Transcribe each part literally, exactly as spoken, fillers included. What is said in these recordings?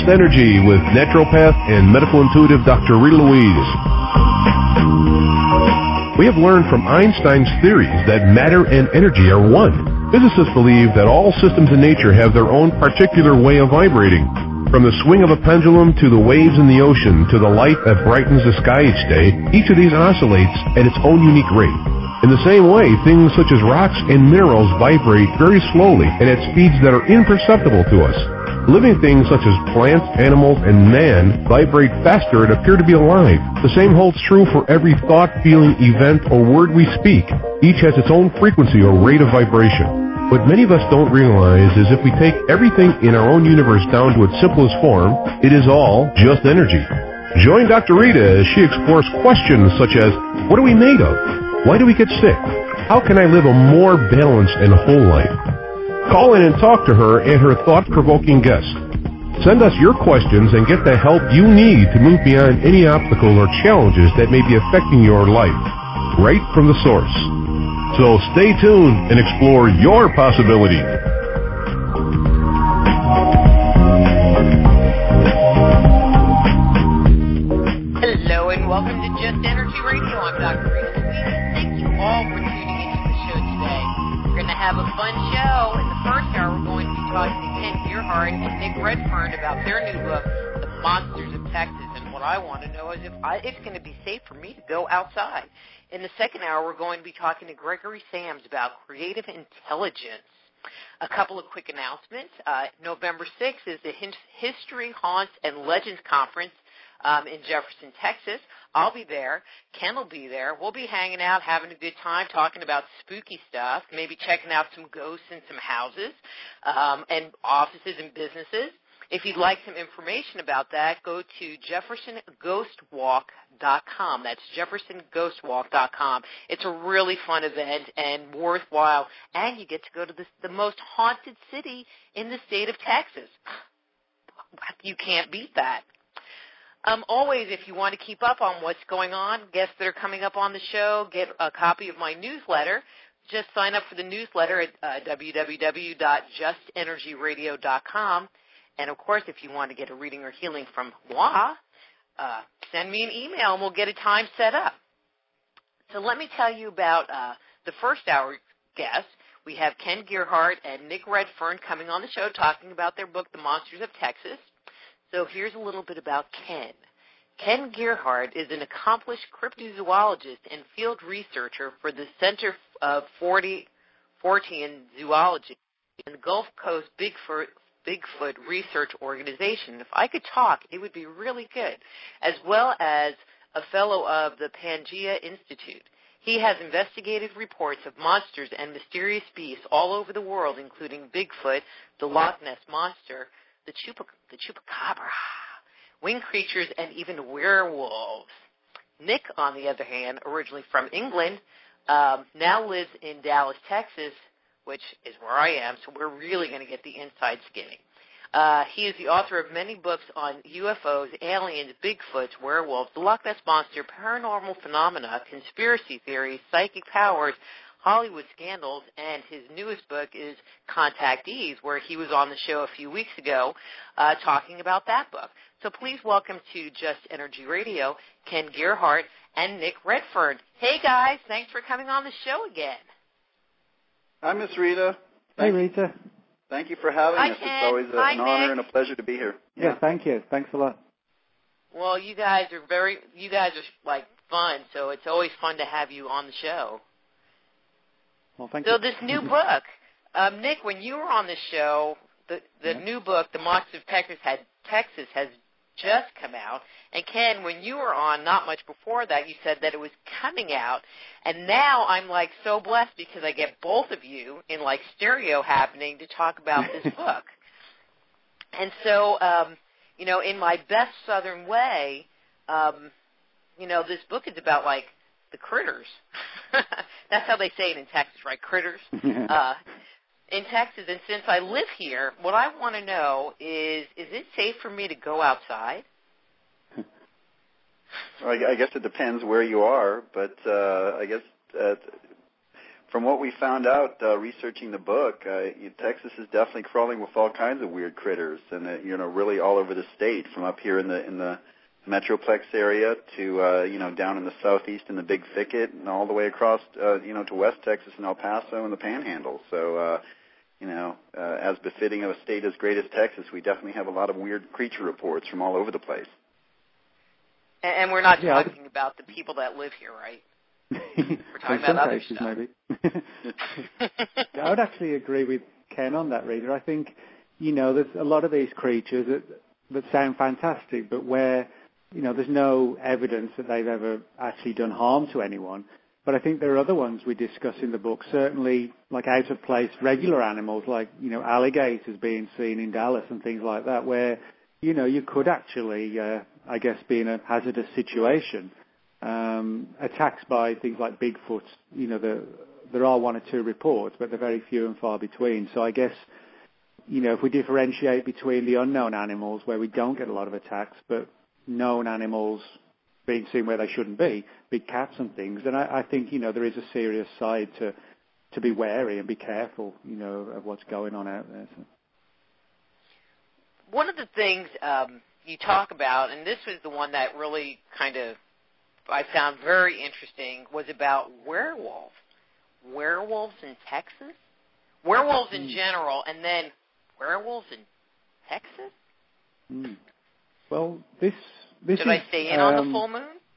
Just Energy with naturopath and medical intuitive Doctor Rita Louise. We have learned from Einstein's theories that matter and energy are one. Physicists believe that all systems in nature have their own particular way of vibrating. From the swing of a pendulum to the waves in the ocean to the light that brightens the sky each day, each of these oscillates at its own unique rate. In the same way, things such as rocks and minerals vibrate very slowly and at speeds that are imperceptible to us. Living things such as plants, animals, and man vibrate faster and appear to be alive. The same holds true for every thought, feeling, event, or word we speak. Each has its own frequency or rate of vibration. What many of us don't realize is if we take everything in our own universe down to its simplest form, it is all just energy. Join Doctor Rita as she explores questions such as, what are we made of? Why do we get sick? How can I live a more balanced and whole life? Call in and talk to her and her thought-provoking guests. Send us your questions and get the help you need to move beyond any obstacles or challenges that may be affecting your life, right from the source. So stay tuned and explore your possibilities. Hello and welcome to Just Energy Radio. I'm Doctor Rita Louise. Thank you all for tuning into the show today. We're going to have a fun show. In the first hour, we're going to be talking to Ken Gerhard and Nick Redfern about their new book, The Monsters of Texas. And what I want to know is if I, it's going to be safe for me to go outside. In the second hour, we're going to be talking to Gregory Sams about creative intelligence. A couple of quick announcements. Uh, November sixth is the History, Haunts, and Legends Conference um, in Jefferson, Texas. I'll be there. Ken will be there. We'll be hanging out, having a good time, talking about spooky stuff, maybe checking out some ghosts in some houses um, and offices and businesses. If you'd like some information about that, go to Jefferson Ghost Walk dot com. That's Jefferson Ghost Walk dot com. It's a really fun event and worthwhile, and you get to go to the, the most haunted city in the state of Texas. You can't beat that. Um, always, if you want to keep up on what's going on, guests that are coming up on the show, get a copy of my newsletter. Just sign up for the newsletter at uh, w w w dot just energy radio dot com. And, of course, if you want to get a reading or healing from moi, uh, send me an email and we'll get a time set up. So let me tell you about uh, the first hour guests. We have Ken Gerhard and Nick Redfern coming on the show talking about their book, The Monsters of Texas. So here's a little bit about Ken. Ken Gerhard is an accomplished cryptozoologist and field researcher for the Center of Fortean Zoology in the Gulf Coast Bigfoot Bigfoot Research Organization. If I could talk, it would be really good, as well as a fellow of the Pangea Institute. He has investigated reports of monsters and mysterious beasts all over the world, including Bigfoot, the Loch Ness Monster, the, chupa, the Chupacabra, winged creatures, and even werewolves. Nick, on the other hand, originally from England, um, now lives in Dallas, Texas, which is where I am, so we're really going to get the inside skinning. Uh, he is the author of many books on U F Os, aliens, Bigfoots, werewolves, the Loch Ness Monster, paranormal phenomena, conspiracy theories, psychic powers, Hollywood scandals, and his newest book is Contactees, where he was on the show a few weeks ago uh, talking about that book. So please welcome to Just Energy Radio, Ken Gerhard and Nick Redfern. Hey, guys, thanks for coming on the show again. Hi, Miss Rita. Thank, hey, Rita. Thank you for having Hi, us. Ken. It's always a, Hi, an honor Nick. and a pleasure to be here. Yeah. yeah, thank you. Thanks a lot. Well, you guys are very, you guys are like fun, so it's always fun to have you on the show. Well, thank so you. So this new book, um, Nick, when you were on the show, the the yeah. new book, The Monsters of Texas, had Texas has just come out. And Ken, when you were on, not much before that, you said that it was coming out. And now I'm like so blessed because I get both of you in like stereo happening to talk about this book. And so, um, you know, in my best Southern way, um, you know, this book is about like the critters. That's how they say it in Texas, right? Critters. uh, in Texas. And since I live here, what I want to know is, is it safe for me to go outside? Well, I guess it depends where you are, but uh, I guess uh, from what we found out uh, researching the book, uh, Texas is definitely crawling with all kinds of weird critters, and uh, you know, really all over the state, from up here in the in the Metroplex area to uh, you know, down in the southeast in the Big Thicket, and all the way across uh, you know, to West Texas and El Paso and the Panhandle. So uh, you know, uh, as befitting of a state as great as Texas, we definitely have a lot of weird creature reports from all over the place. And, and we're not Yeah, talking about the people that live here, right? We're talking about other cases, stuff. maybe. Yeah, I would actually agree with Ken on that, Rita. I think, you know, there's a lot of these creatures that, that sound fantastic, but where, you know, there's no evidence that they've ever actually done harm to anyone. But I think there are other ones we discuss in the book, certainly like out-of-place regular animals like, you know, alligators being seen in Dallas and things like that, where, you know, you could actually, uh, I guess, be in a hazardous situation. Um, attacks by things like Bigfoot, you know, the, there are one or two reports, but they're very few and far between. So I guess, you know, if we differentiate between the unknown animals where we don't get a lot of attacks, but known animals being seen where they shouldn't be, big cats and things, then I, I think, you know, there is a serious side to, to be wary and be careful, you know, of what's going on out there. So. One of the things um, you talk about, and this was the one that really kind of I found very interesting, was about werewolves. Werewolves in Texas? Werewolves in mm. general, and then werewolves in Texas? Mm. Well, this... this Should is, I stay in um, on the full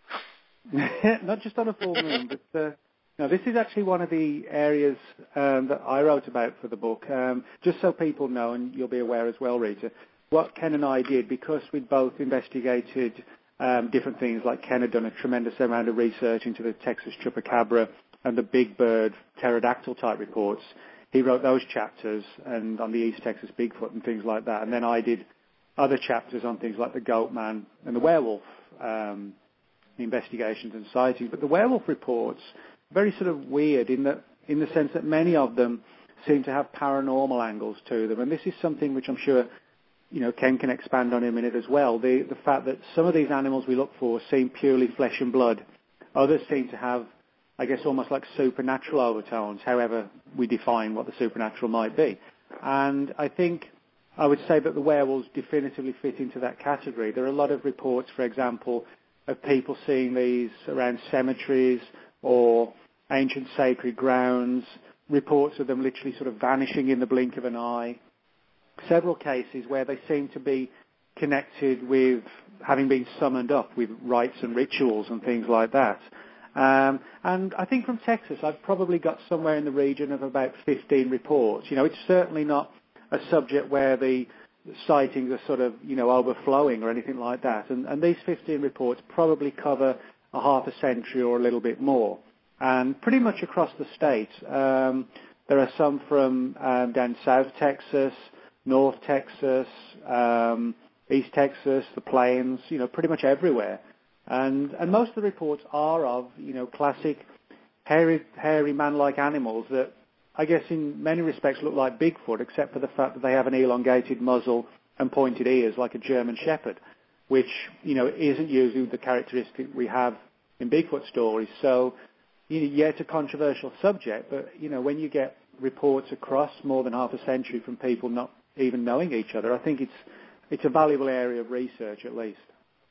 moon? Not just on a full moon, but... Uh, no, this is actually one of the areas um, that I wrote about for the book, um, just so people know, and you'll be aware as well, Rita, what Ken and I did, because we'd both investigated Um, different things, like Ken had done a tremendous amount of research into the Texas chupacabra and the big bird pterodactyl type reports. He wrote those chapters and on the East Texas Bigfoot and things like that. And then I did other chapters on things like the goat man and the werewolf um, investigations and sightings. But the werewolf reports, very sort of weird in that, in the sense that many of them seem to have paranormal angles to them. And this is something which I'm sure you know, Ken can expand on in a minute as well, the, the fact that some of these animals we look for seem purely flesh and blood. Others seem to have, I guess, almost like supernatural overtones, however we define what the supernatural might be. And I think I would say that the werewolves definitively fit into that category. There are a lot of reports, for example, of people seeing these around cemeteries or ancient sacred grounds, reports of them literally sort of vanishing in the blink of an eye. Several cases where they seem to be connected with having been summoned up with rites and rituals and things like that. Um, and I think from Texas, I've probably got somewhere in the region of about fifteen reports. You know, it's certainly not a subject where the sightings are sort of, you know, overflowing or anything like that. And, and these fifteen reports probably cover a half a century or a little bit more. And pretty much across the state, um, there are some from um, down South Texas, North Texas, um, East Texas, the Plains, you know, pretty much everywhere. And and most of the reports are of, you know, classic hairy, hairy man-like animals that I guess in many respects look like Bigfoot, except for the fact that they have an elongated muzzle and pointed ears like a German Shepherd, which, you know, isn't usually the characteristic we have in Bigfoot stories. So, you know, yeah, it's a controversial subject, but, you know, when you get reports across more than half a century from people not even knowing each other, I think it's it's a valuable area of research at least.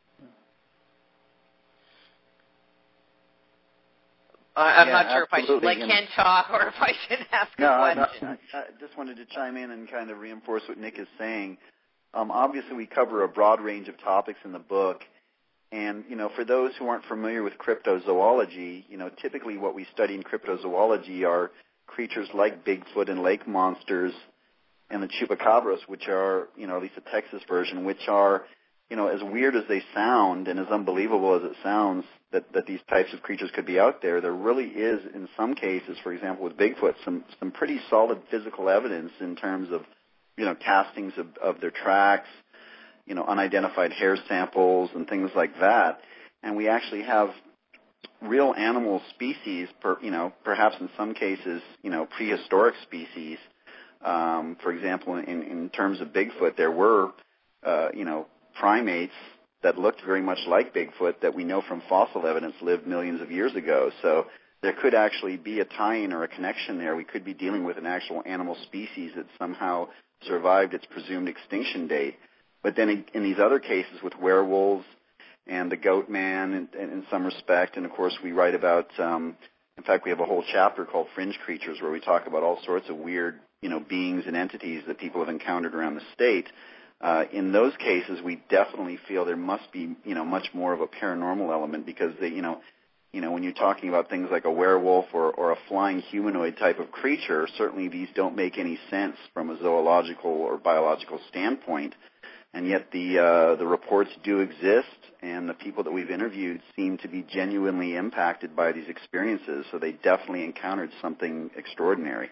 Uh, I'm yeah, not sure absolutely. if I should let Ken talk or if I should ask no, a question. No, I, I just wanted to chime in and kind of reinforce what Nick is saying. Um, obviously, we cover a broad range of topics in the book. And, you know, for those who aren't familiar with cryptozoology, you know, typically what we study in cryptozoology are creatures like Bigfoot and lake monsters and the chupacabras, which are, you know, at least the Texas version, which are, you know, as weird as they sound and as unbelievable as it sounds that, that these types of creatures could be out there, there really is, in some cases, for example, with Bigfoot, some, some pretty solid physical evidence in terms of, you know, castings of, of their tracks, you know, unidentified hair samples and things like that. And we actually have real animal species, per, you know, perhaps in some cases, you know, prehistoric species. Um, for example, in, in terms of Bigfoot, there were, uh, you know, primates that looked very much like Bigfoot that we know from fossil evidence lived millions of years ago. So there could actually be a tie-in or a connection there. We could be dealing with an actual animal species that somehow survived its presumed extinction date. But then in, in these other cases with werewolves and the goat man in, in some respect, and of course we write about, um, in fact we have a whole chapter called Fringe Creatures where we talk about all sorts of weird, you know, beings and entities that people have encountered around the state. Uh, in those cases, we definitely feel there must be, you know, much more of a paranormal element because they, you know, you know, when you're talking about things like a werewolf or, or a flying humanoid type of creature, certainly these don't make any sense from a zoological or biological standpoint. And yet the uh, the reports do exist, and the people that we've interviewed seem to be genuinely impacted by these experiences. So they definitely encountered something extraordinary.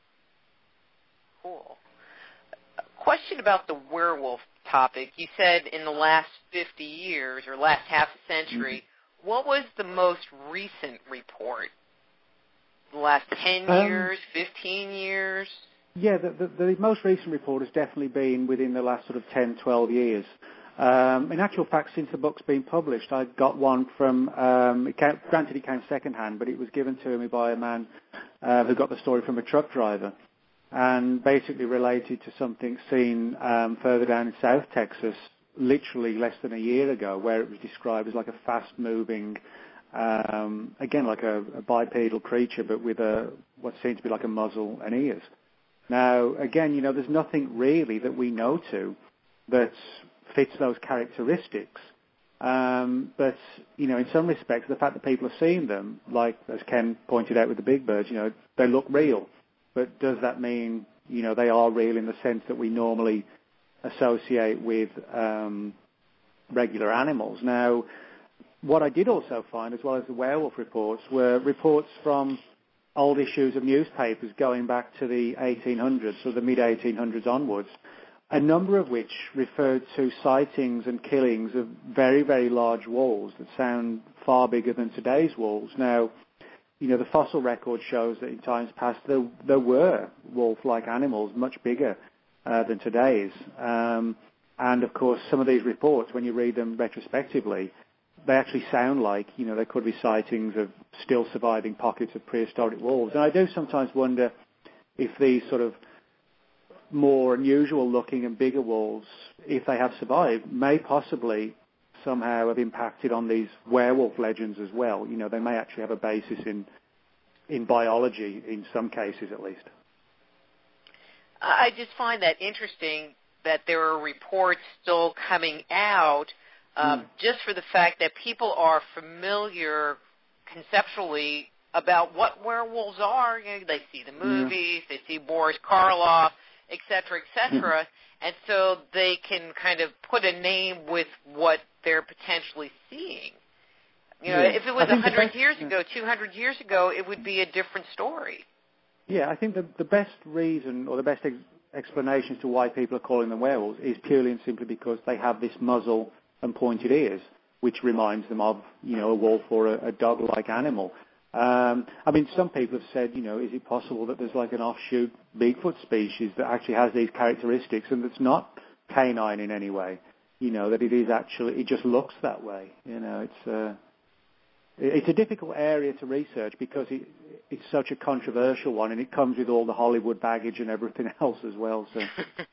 Cool. Question about the werewolf topic. You said in the last fifty years or last half a century. Mm-hmm. What was the most recent report? The last ten um, years, fifteen years? Yeah, the, the, the most recent report has definitely been within the last sort of ten, twelve years. Um, in actual fact, since the book's been published, I got one from, um, it came, granted it came second-hand, but it was given to me by a man uh, who got the story from a truck driver and basically related to something seen um, further down in South Texas literally less than a year ago, where it was described as like a fast-moving, um, again, like a, a bipedal creature, but with a what seemed to be like a muzzle and ears. Now, again, you know, there's nothing really that we know to that fits those characteristics. Um, but, you know, in some respects, the fact that people have seen them, like as Ken pointed out with the big birds, you know, they look real. But does that mean, you know, they are real in the sense that we normally associate with um, regular animals? Now, what I did also find, as well as the werewolf reports, were reports from old issues of newspapers going back to the eighteen hundreds, or the mid eighteen hundreds onwards, a number of which referred to sightings and killings of very, very large wolves that sound far bigger than today's wolves. Now, you know, the fossil record shows that in times past there, there were wolf-like animals much bigger uh, than today's. Um, and, of course, some of these reports, when you read them retrospectively, they actually sound like, you know, there could be sightings of still surviving pockets of prehistoric wolves. And I do sometimes wonder if these sort of more unusual looking and bigger wolves, if they have survived, may possibly somehow have impacted on these werewolf legends as well. You know, they may actually have a basis in in biology in some cases at least. I just find that interesting that there are reports still coming out Um, mm. just for the fact that people are familiar conceptually about what werewolves are. You know, they see the movies, yeah. they see Boris Karloff, et cetera, et cetera, and so they can kind of put a name with what they're potentially seeing. You know, yeah. if it was one hundred best, years yeah. ago, two hundred years ago, it would be a different story. Yeah, I think the, the best reason or the best ex- explanation as to why people are calling them werewolves is purely and simply because they have this muzzle and pointed ears, which reminds them of, you know, a wolf or a, a dog-like animal. Um, I mean, some people have said, you know, is it possible that there's like an offshoot Bigfoot species that actually has these characteristics and that's not canine in any way? You know, that it is actually, it just looks that way. You know, it's uh, it's a difficult area to research because it, it's such a controversial one, and it comes with all the Hollywood baggage and everything else as well. So.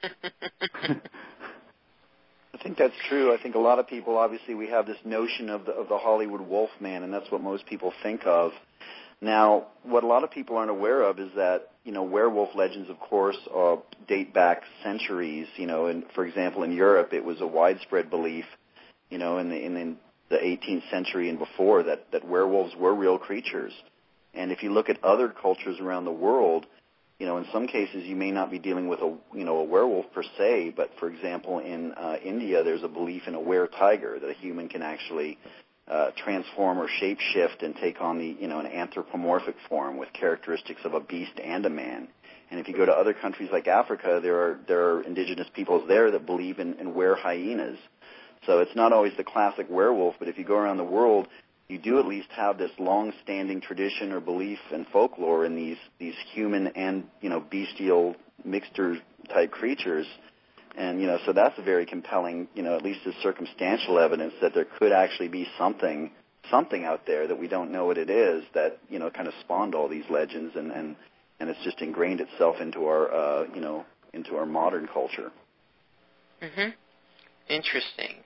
I think that's true. I think a lot of people, obviously, we have this notion of the, of the Hollywood Wolfman, and that's what most people think of. Now, what a lot of people aren't aware of is that, you know, werewolf legends, of course, uh, date back centuries. You know, and for example, in Europe, it was a widespread belief, you know, in the, in, in the eighteenth century and before that, that werewolves were real creatures. And if you look at other cultures around the world, you know, in some cases you may not be dealing with a, you know, a werewolf per se, but for example, in uh, India, there's a belief in a were-tiger, that a human can actually uh, transform or shape-shift and take on the, you know, an anthropomorphic form with characteristics of a beast and a man. And if you go to other countries like Africa, there are there are indigenous peoples there that believe in, in were-hyenas. So it's not always the classic werewolf, but if you go around the world, you do at least have this long-standing tradition or belief and folklore in these these human and, you know, bestial mixture-type creatures. And, you know, so that's very compelling, you know, at least as circumstantial evidence that there could actually be something something out there that we don't know what it is that, you know, kind of spawned all these legends, and, and, and it's just ingrained itself into our, uh, you know, into our modern culture. Mm-hmm. Interesting.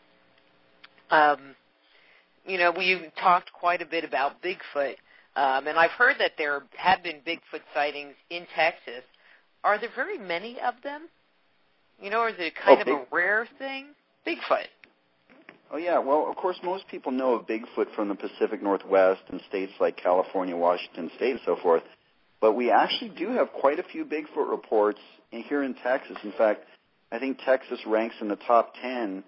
Um, you know, we've talked quite a bit about Bigfoot, um, and I've heard that there have been Bigfoot sightings in Texas. Are there very many of them? You know, or is it kind oh, of big- a rare thing? Bigfoot. Oh, yeah. Well, of course, most people know of Bigfoot from the Pacific Northwest and states like California, Washington State, and so forth. But we actually do have quite a few Bigfoot reports in, here in Texas. In fact, I think Texas ranks in the top ten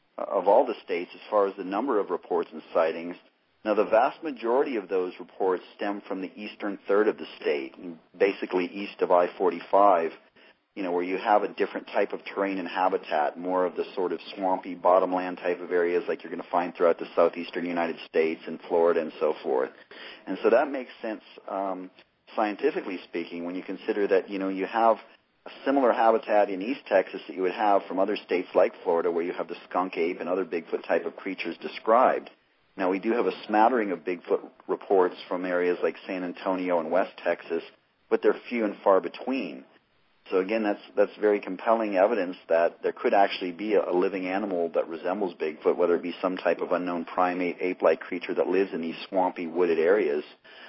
of all the states as far as the number of reports and sightings. Now, the vast majority of those reports stem from the eastern third of the state, basically east of I forty-five, you know, where you have a different type of terrain and habitat, more of the sort of swampy bottomland type of areas like you're going to find throughout the southeastern United States and Florida and so forth. And so that makes sense um, scientifically speaking when you consider that, you know, you have a similar habitat in East Texas that you would have from other states like Florida where you have the skunk ape and other Bigfoot type of creatures described. Now, we do have a smattering of Bigfoot reports from areas like San Antonio and West Texas, but they're few and far between. So again, that's that's very compelling evidence that there could actually be a, a living animal that resembles Bigfoot, whether it be some type of unknown primate, ape-like creature that lives in these swampy, wooded areas.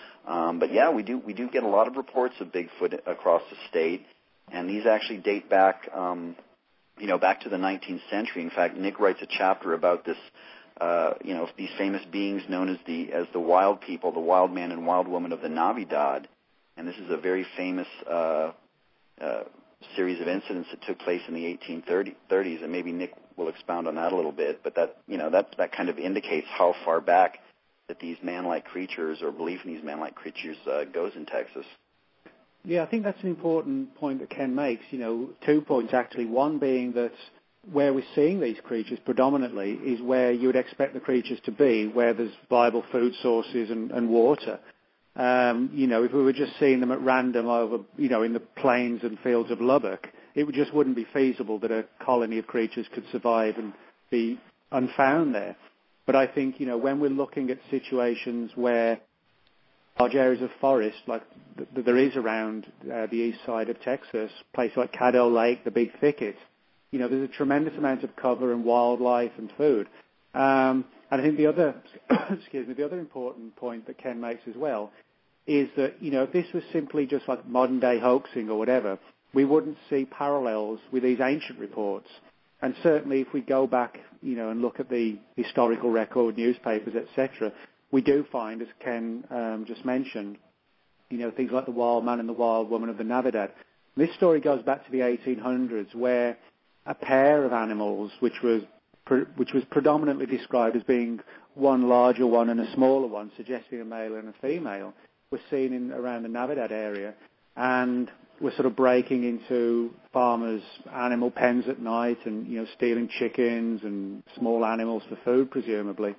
Um, but yeah, we do we do get a lot of reports of Bigfoot across the state, and these actually date back, um, you know, back to the nineteenth century. In fact, Nick writes a chapter about this, uh, you know, these famous beings known as the as the wild people, the wild man and wild woman of the Navidad, and this is a very famous Uh, Uh, series of incidents that took place in the eighteen thirties, and maybe Nick will expound on that a little bit. But that, you know, that that kind of indicates how far back that these man-like creatures, or belief in these man-like creatures, uh, goes in Texas. Yeah, I think that's an important point that Ken makes. You know, two points actually. One being that where we're seeing these creatures predominantly is where you would expect the creatures to be, where there's viable food sources and, and water. Um, you know, if we were just seeing them at random over, you know, in the plains and fields of Lubbock, it would just wouldn't be feasible that a colony of creatures could survive and be unfound there. But I think, you know, when we're looking at situations where large areas of forest, like th- there is around uh, the east side of Texas, places like Caddo Lake, the big thicket, you know, there's a tremendous amount of cover and wildlife and food. Um, and I think the other, excuse me, the other important point that Ken makes as well is that, you know, if this was simply just like modern-day hoaxing or whatever, we wouldn't see parallels with these ancient reports. And certainly if we go back, you know, and look at the historical record, newspapers, et cetera, we do find, as Ken um, just mentioned, you know, things like the wild man and the wild woman of the Navidad. This story goes back to the eighteen hundreds, where a pair of animals, which was which was predominantly described as being one larger one and a smaller one, suggesting a male and a female, were seen in around the Navidad area, and were sort of breaking into farmers' animal pens at night, and, you know, stealing chickens and small animals for food, presumably.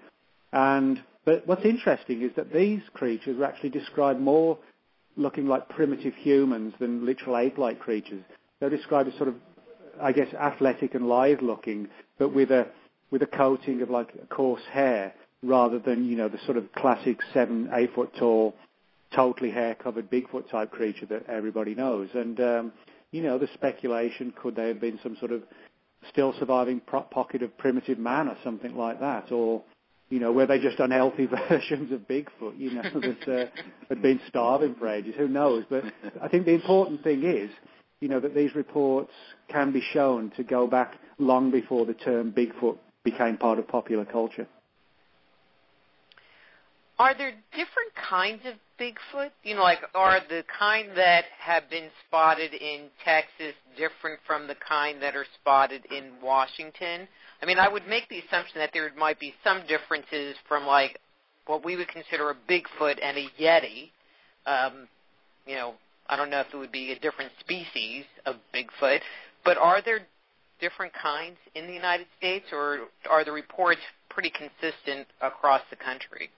And but what's interesting is that these creatures were actually described more looking like primitive humans than literal ape-like creatures. They're described as sort of, I guess, athletic and lithe-looking, but with a with a coating of like coarse hair, rather than, you know, the sort of classic seven, eight foot tall, totally hair-covered Bigfoot type creature that everybody knows. And, um, you know, the speculation, could they have been some sort of still surviving pro- pocket of primitive man or something like that? Or, you know, were they just unhealthy versions of Bigfoot, you know, that uh, had been starving for ages? Who knows? But I think the important thing is, you know, that these reports can be shown to go back long before the term Bigfoot became part of popular culture. Are there different kinds of Bigfoot? You know, like, are the kind that have been spotted in Texas different from the kind that are spotted in Washington? I mean, I would make the assumption that there might be some differences from, like, what we would consider a Bigfoot and a Yeti. Um, you know, I don't know if it would be a different species of Bigfoot, but are there different kinds in the United States, or are the reports pretty consistent across the country?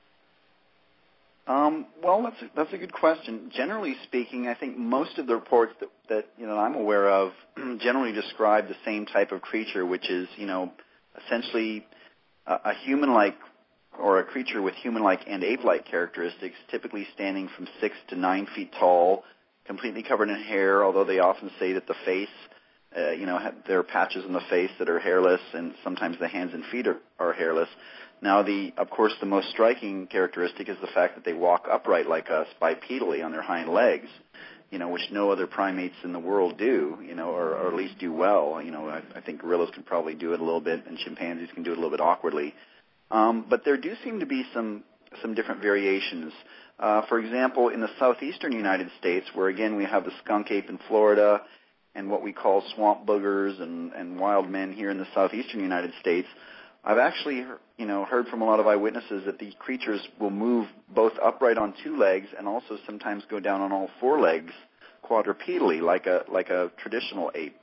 Um, well, that's a, that's a good question. Generally speaking, I think most of the reports that, that you know I'm aware of generally describe the same type of creature, which is, you know, essentially a, a human-like or a creature with human-like and ape-like characteristics, typically standing from six to nine feet tall, completely covered in hair, although they often say that the face, uh, you know, there are patches on the face that are hairless, and sometimes the hands and feet are, are hairless. Now, the of course, the most striking characteristic is the fact that they walk upright like us bipedally on their hind legs, you know, which no other primates in the world do, you know, or, or at least do well. You know, I, I think gorillas can probably do it a little bit, and chimpanzees can do it a little bit awkwardly. Um, but there do seem to be some some different variations. Uh, for example, in the southeastern United States, where again we have the skunk ape in Florida and what we call swamp boogers and, and wild men here in the southeastern United States, I've actually, you know, heard from a lot of eyewitnesses that these creatures will move both upright on two legs and also sometimes go down on all four legs quadrupedally, like a like a traditional ape.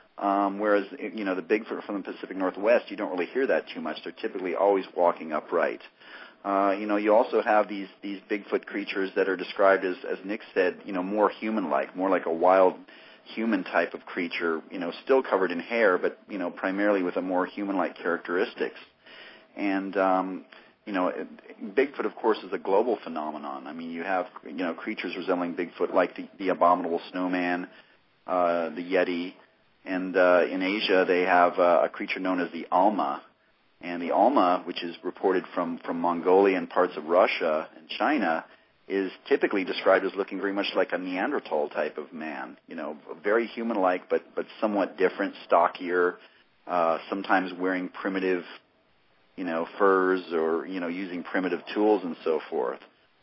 Um, whereas, you know, the Bigfoot from the Pacific Northwest, you don't really hear that too much. They're typically always walking upright. Uh, you know, you also have these these Bigfoot creatures that are described as, as Nick said, you know, more human-like, more like a wild human type of creature, you know, still covered in hair, but, you know, primarily with a more human-like characteristics. And, um, you know, Bigfoot, of course, is a global phenomenon. I mean, you have, you know, creatures resembling Bigfoot like the, the abominable snowman, uh, the Yeti, and uh, in Asia they have uh, a creature known as the Alma. And the Alma, which is reported from, from Mongolia and parts of Russia and China, is typically described as looking very much like a Neanderthal type of man, you know, very human-like but, but somewhat different, stockier, uh, sometimes wearing primitive, you know, furs or, you know, using primitive tools and so forth.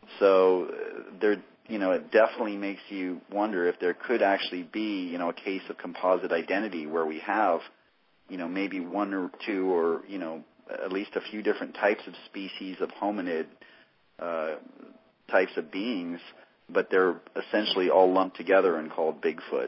So uh, there, you know, it definitely makes you wonder if there could actually be, you know, a case of composite identity where we have, you know, maybe one or two or, you know, at least a few different types of species of hominid uh, types of beings, but they're essentially all lumped together and called Bigfoot.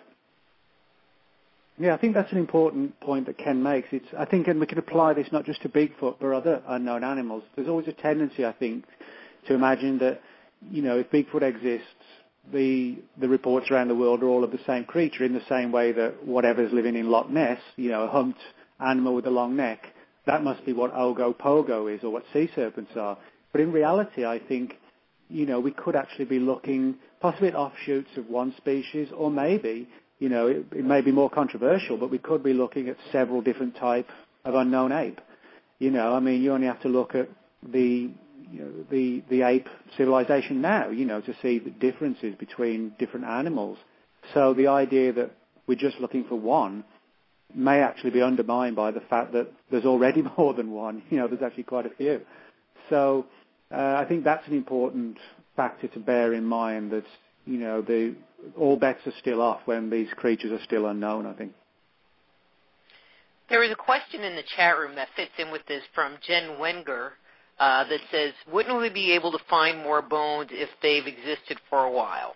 Yeah, I think that's an important point that Ken makes. It's, I think, and we can apply this not just to Bigfoot, but other unknown animals. There's always a tendency, I think, to imagine that, you know, if Bigfoot exists, the the reports around the world are all of the same creature, in the same way that whatever's living in Loch Ness, you know, a humped animal with a long neck, that must be what Ogopogo is or what sea serpents are. But in reality, I think, you know, we could actually be looking possibly at offshoots of one species, or maybe, you know, it, it may be more controversial, but we could be looking at several different types of unknown ape. You know, I mean, you only have to look at the you know, the, the ape civilization now, you know, to see the differences between different animals. So the idea that we're just looking for one may actually be undermined by the fact that there's already more than one. You know, there's actually quite a few. So uh, I think that's an important factor to bear in mind, that, you know, the all bets are still off when these creatures are still unknown, I think. There is a question in the chat room that fits in with this from Jen Wenger uh, that says, wouldn't we be able to find more bones if they've existed for a while?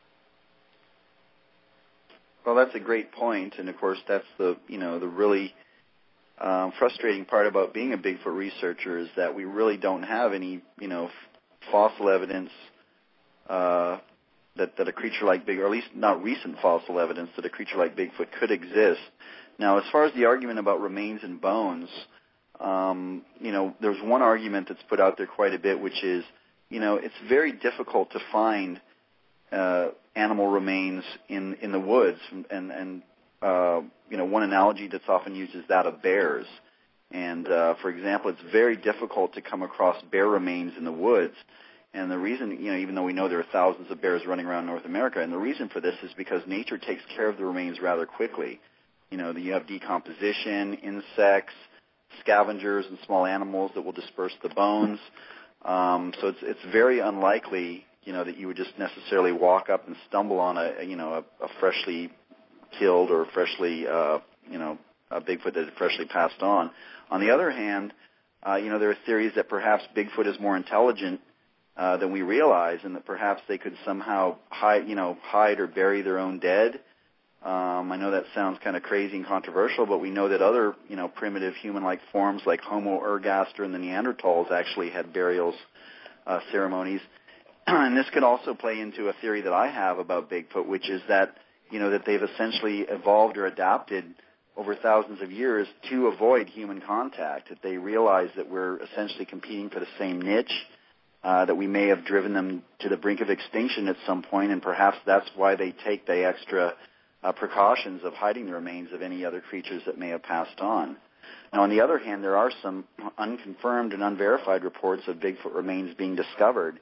Well, that's a great point, and of course that's the, you know, the really um, frustrating part about being a Bigfoot researcher is that we really don't have any, you know, f- fossil evidence uh, that, that a creature like Bigfoot, or at least not recent fossil evidence that a creature like Bigfoot could exist. Now, as far as the argument about remains and bones, um, you know, there's one argument that's put out there quite a bit, which is, you know, it's very difficult to find uh, animal remains in, in the woods, and, and uh, you know, one analogy that's often used is that of bears. And, uh, for example, it's very difficult to come across bear remains in the woods. And the reason, you know, even though we know there are thousands of bears running around North America, and the reason for this is because nature takes care of the remains rather quickly. You know, you have decomposition, insects, scavengers, and small animals that will disperse the bones. Um, so it's it's very unlikely, you know, that you would just necessarily walk up and stumble on a, you know, a, a freshly killed or freshly, uh, you know, a Bigfoot that had freshly passed on. On the other hand, uh, you know, there are theories that perhaps Bigfoot is more intelligent uh, than we realize, and that perhaps they could somehow hide, you know, hide or bury their own dead. Um, I know that sounds kind of crazy and controversial, but we know that other, you know, primitive human-like forms like Homo ergaster and the Neanderthals actually had burials uh, ceremonies. And this could also play into a theory that I have about Bigfoot, which is that, you know, that they've essentially evolved or adapted over thousands of years to avoid human contact, that they realize that we're essentially competing for the same niche, uh, that we may have driven them to the brink of extinction at some point, and perhaps that's why they take the extra uh, precautions of hiding the remains of any other creatures that may have passed on. Now, on the other hand, there are some unconfirmed and unverified reports of Bigfoot remains being discovered.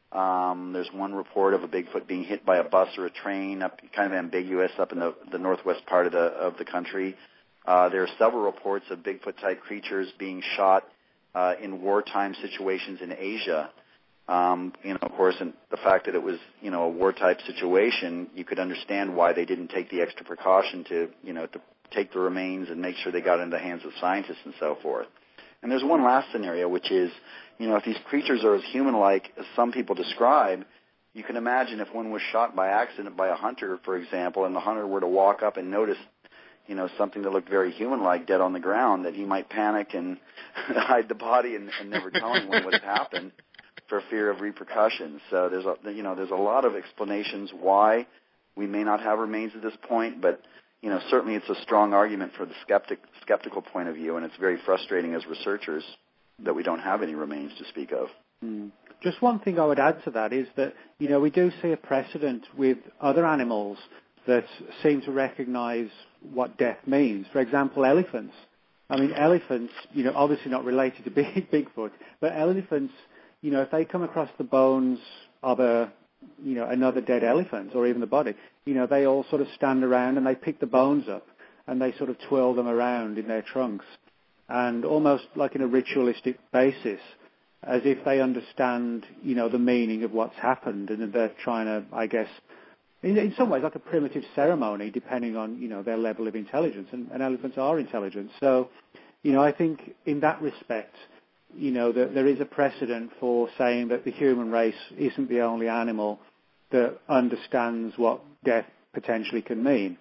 Um, there's one report of a Bigfoot being hit by a bus or a train, up, kind of ambiguous, up in the, the northwest part of the of the country. Uh, there are several reports of Bigfoot-type creatures being shot uh, in wartime situations in Asia. Um, you know, of course, and the fact that it was, you know, a war-type situation, you could understand why they didn't take the extra precaution to, you know, to take the remains and make sure they got into the hands of scientists and so forth. And there's one last scenario, which is, you know, if these creatures are as human-like as some people describe, you can imagine if one was shot by accident by a hunter, for example, and the hunter were to walk up and notice, you know, something that looked very human-like dead on the ground, that he might panic and hide the body and, and never tell anyone what had happened for fear of repercussions. So there's a, you know, there's a lot of explanations why we may not have remains at this point, but you know, certainly it's a strong argument for the skeptic, skeptical point of view, and it's very frustrating as researchers that we don't have any remains to speak of. Mm. Just one thing I would add to that is that, you know, we do see a precedent with other animals that seem to recognize what death means. For example, elephants. I mean, elephants, you know, obviously not related to Big, Bigfoot, but elephants, you know, if they come across the bones of a, you know, another dead elephant or even the body, you know, they all sort of stand around and they pick the bones up and they sort of twirl them around in their trunks, and almost like in a ritualistic basis, as if they understand, you know, the meaning of what's happened, and they're trying to, I guess, in, in some ways like a primitive ceremony, depending on, you know, their level of intelligence, and, and elephants are intelligent. So, you know, I think in that respect, you know, that there is a precedent for saying that the human race isn't the only animal that understands what death potentially can mean.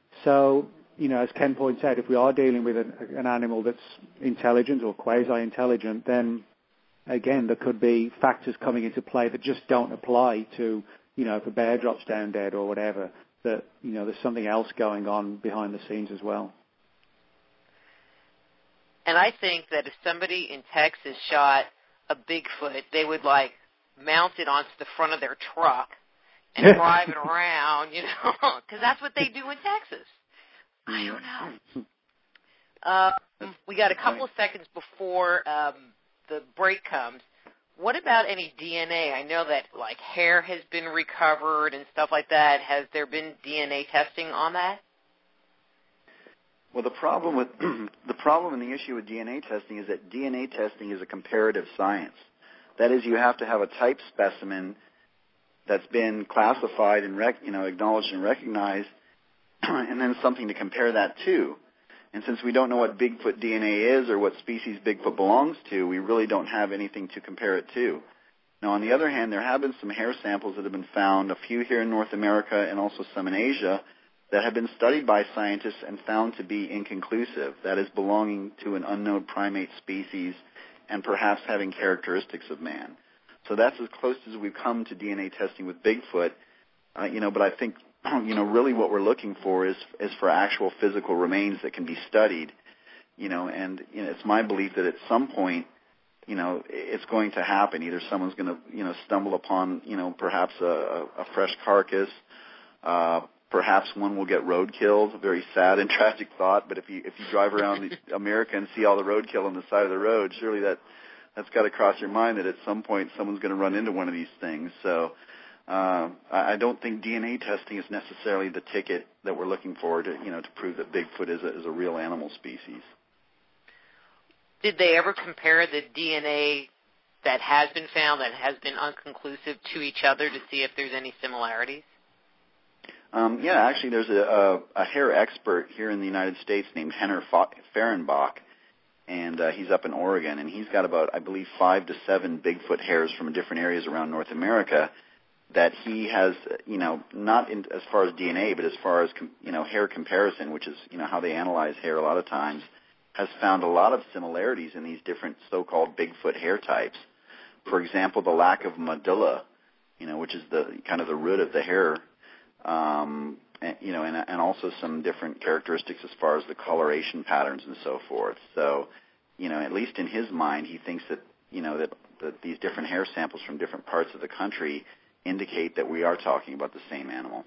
So, you know, as Ken points out, if we are dealing with an, an animal that's intelligent or quasi-intelligent, then, again, there could be factors coming into play that just don't apply to, you know, if a bear drops down dead or whatever, that, you know, there's something else going on behind the scenes as well. And I think that if somebody in Texas shot a Bigfoot, they would, like, mount it onto the front of their truck and drive it around, you know, because that's what they do in Texas. I don't know. Um, we got a couple of seconds before um, the break comes. What about any D N A? I know that, like, hair has been recovered and stuff like that. Has there been D N A testing on that? Well, the problem with the problem and the issue with D N A testing is that D N A testing is a comparative science. That is, you have to have a type specimen that's been classified and rec- you know acknowledged and recognized, and then something to compare that to. And since we don't know what Bigfoot D N A is or what species Bigfoot belongs to, we really don't have anything to compare it to. Now, on the other hand, there have been some hair samples that have been found, a few here in North America and also some in Asia, that have been studied by scientists and found to be inconclusive, that is, belonging to an unknown primate species and perhaps having characteristics of man. So that's as close as we've come to D N A testing with Bigfoot, uh, you know, but I think, you know, really what we're looking for is is for actual physical remains that can be studied, you know, and you know, it's my belief that at some point, you know, it's going to happen. Either someone's going to, you know, stumble upon, you know, perhaps a, a fresh carcass, uh, perhaps one will get roadkilled, a very sad and tragic thought, but if you if you drive around America and see all the roadkill on the side of the road, surely that, that's got to cross your mind that at some point someone's going to run into one of these things. So uh, I don't think D N A testing is necessarily the ticket that we're looking for to, you know, to prove that Bigfoot is a, is a real animal species. Did they ever compare the D N A that has been found, that has been unconclusive, to each other to see if there's any similarities? Um, yeah, actually, there's a, a, a hair expert here in the United States named Henner Fehrenbach, and uh, he's up in Oregon, and he's got about, I believe, five to seven Bigfoot hairs from different areas around North America that he has, you know, not in, as far as D N A, but as far as, com, you know, hair comparison, which is, you know, how they analyze hair a lot of times, has found a lot of similarities in these different so-called Bigfoot hair types. For example, the lack of medulla, you know, which is the kind of the root of the hair, um, and, you know, and, and also some different characteristics as far as the coloration patterns and so forth. So, you know, at least in his mind, he thinks that, you know, that, that these different hair samples from different parts of the country indicate that we are talking about the same animal.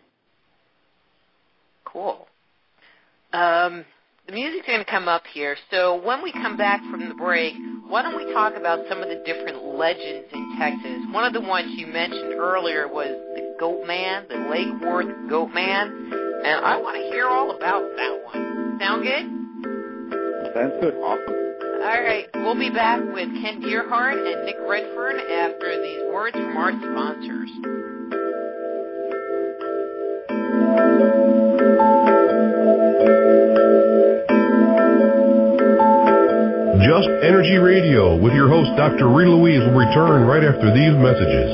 Cool. Um, the music's going to come up here. So when we come back from the break, why don't we talk about some of the different legends in Texas? One of the ones you mentioned earlier was the Goat Man, the Lake Worth Goat Man, and I want to hear all about that one. Sound good? Sounds good. Awesome. All right. We'll be back with Ken Gerhard and Nick Redfern after these words from our sponsors. Just Energy Radio with your host, Doctor Rita Louise, will return right after these messages.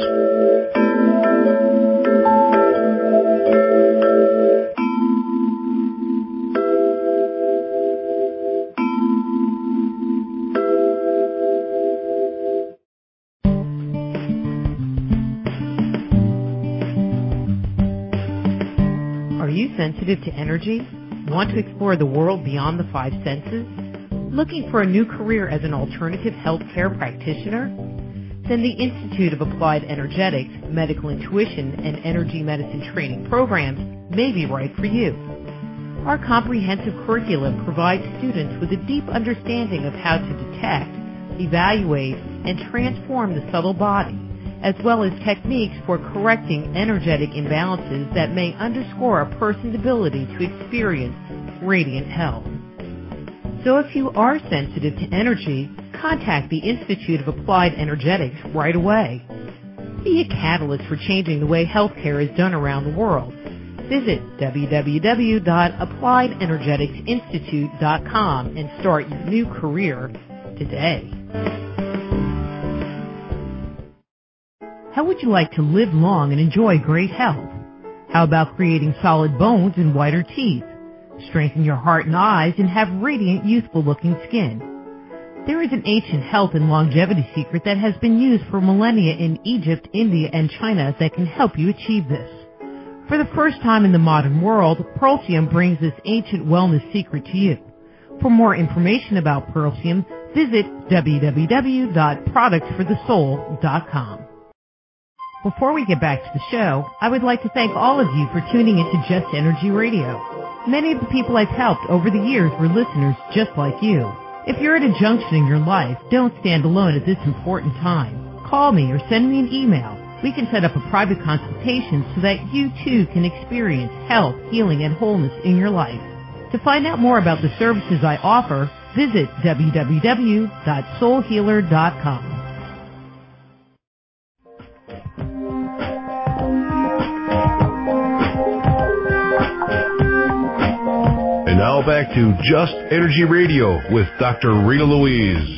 Are you sensitive to energy? Want to explore the world beyond the five senses? Looking for a new career as an alternative healthcare practitioner? Then the Institute of Applied Energetics, Medical Intuition, and Energy Medicine training programs may be right for you. Our comprehensive curriculum provides students with a deep understanding of how to detect, evaluate, and transform the subtle body, as well as techniques for correcting energetic imbalances that may underscore a person's ability to experience radiant health. So if you are sensitive to energy, contact the Institute of Applied Energetics right away. Be a catalyst for changing the way healthcare is done around the world. Visit w w w dot applied energetics institute dot com and start your new career today. How would you like to live long and enjoy great health? How about creating solid bones and whiter teeth? Strengthen your heart and eyes, and have radiant, youthful-looking skin. There is an ancient health and longevity secret that has been used for millennia in Egypt, India, and China that can help you achieve this. For the first time in the modern world, Pearlsium brings this ancient wellness secret to you. For more information about Pearlsium, visit w w w dot products for the soul dot com. Before we get back to the show, I would like to thank all of you for tuning into Just Energy Radio. Many of the people I've helped over the years were listeners just like you. If you're at a junction in your life, don't stand alone at this important time. Call me or send me an email. We can set up a private consultation so that you too can experience health, healing, and wholeness in your life. To find out more about the services I offer, visit w w w dot soul healer dot com. And now back to Just Energy Radio with Doctor Rita Louise.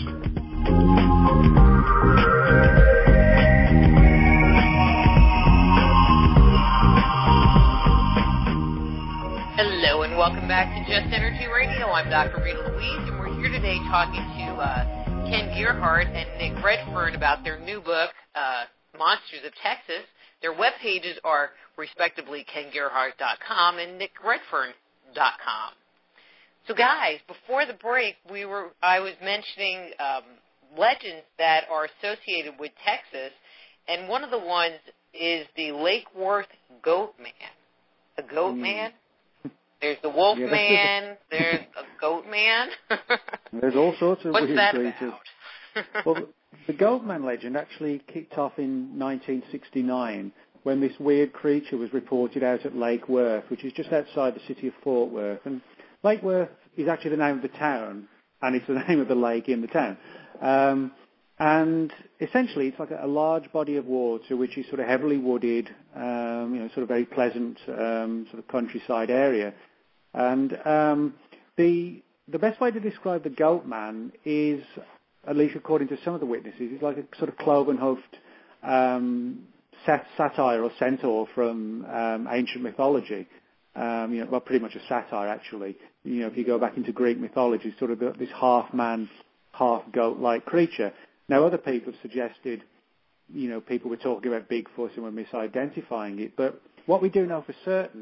Hello and welcome back to Just Energy Radio. I'm Doctor Rita Louise, and we're here today talking to uh, Ken Gerhard and Nick Redfern about their new book, uh, Monsters of Texas. Their web pages are respectively ken gerhard dot com and nick redfern dot com. So, guys, before the break, we were I was mentioning um, legends that are associated with Texas, and one of the ones is the Lake Worth Goat Man. A goat mm. man? There's the Wolf yeah, Man. There's a Goat Man. There's all sorts of What's weird that creatures. About? Well, the Goat Man legend actually kicked off in nineteen sixty-nine when this weird creature was reported out at Lake Worth, which is just outside the city of Fort Worth. And Lake Worth is actually the name of the town, and it's the name of the lake in the town. Um, and essentially, it's like a, a large body of water which is sort of heavily wooded, um, you know, sort of very pleasant um, sort of countryside area. And um, the the best way to describe the Goat Man is, at least according to some of the witnesses, it's like a sort of cloven-hoofed um, sat- satire or centaur from um, ancient mythology. Um, you know, well, pretty much a satire, actually. You know, if you go back into Greek mythology, sort of this half-man, half-goat-like creature. Now, other people have suggested, you know, people were talking about Bigfoot and were misidentifying it. But what we do know for certain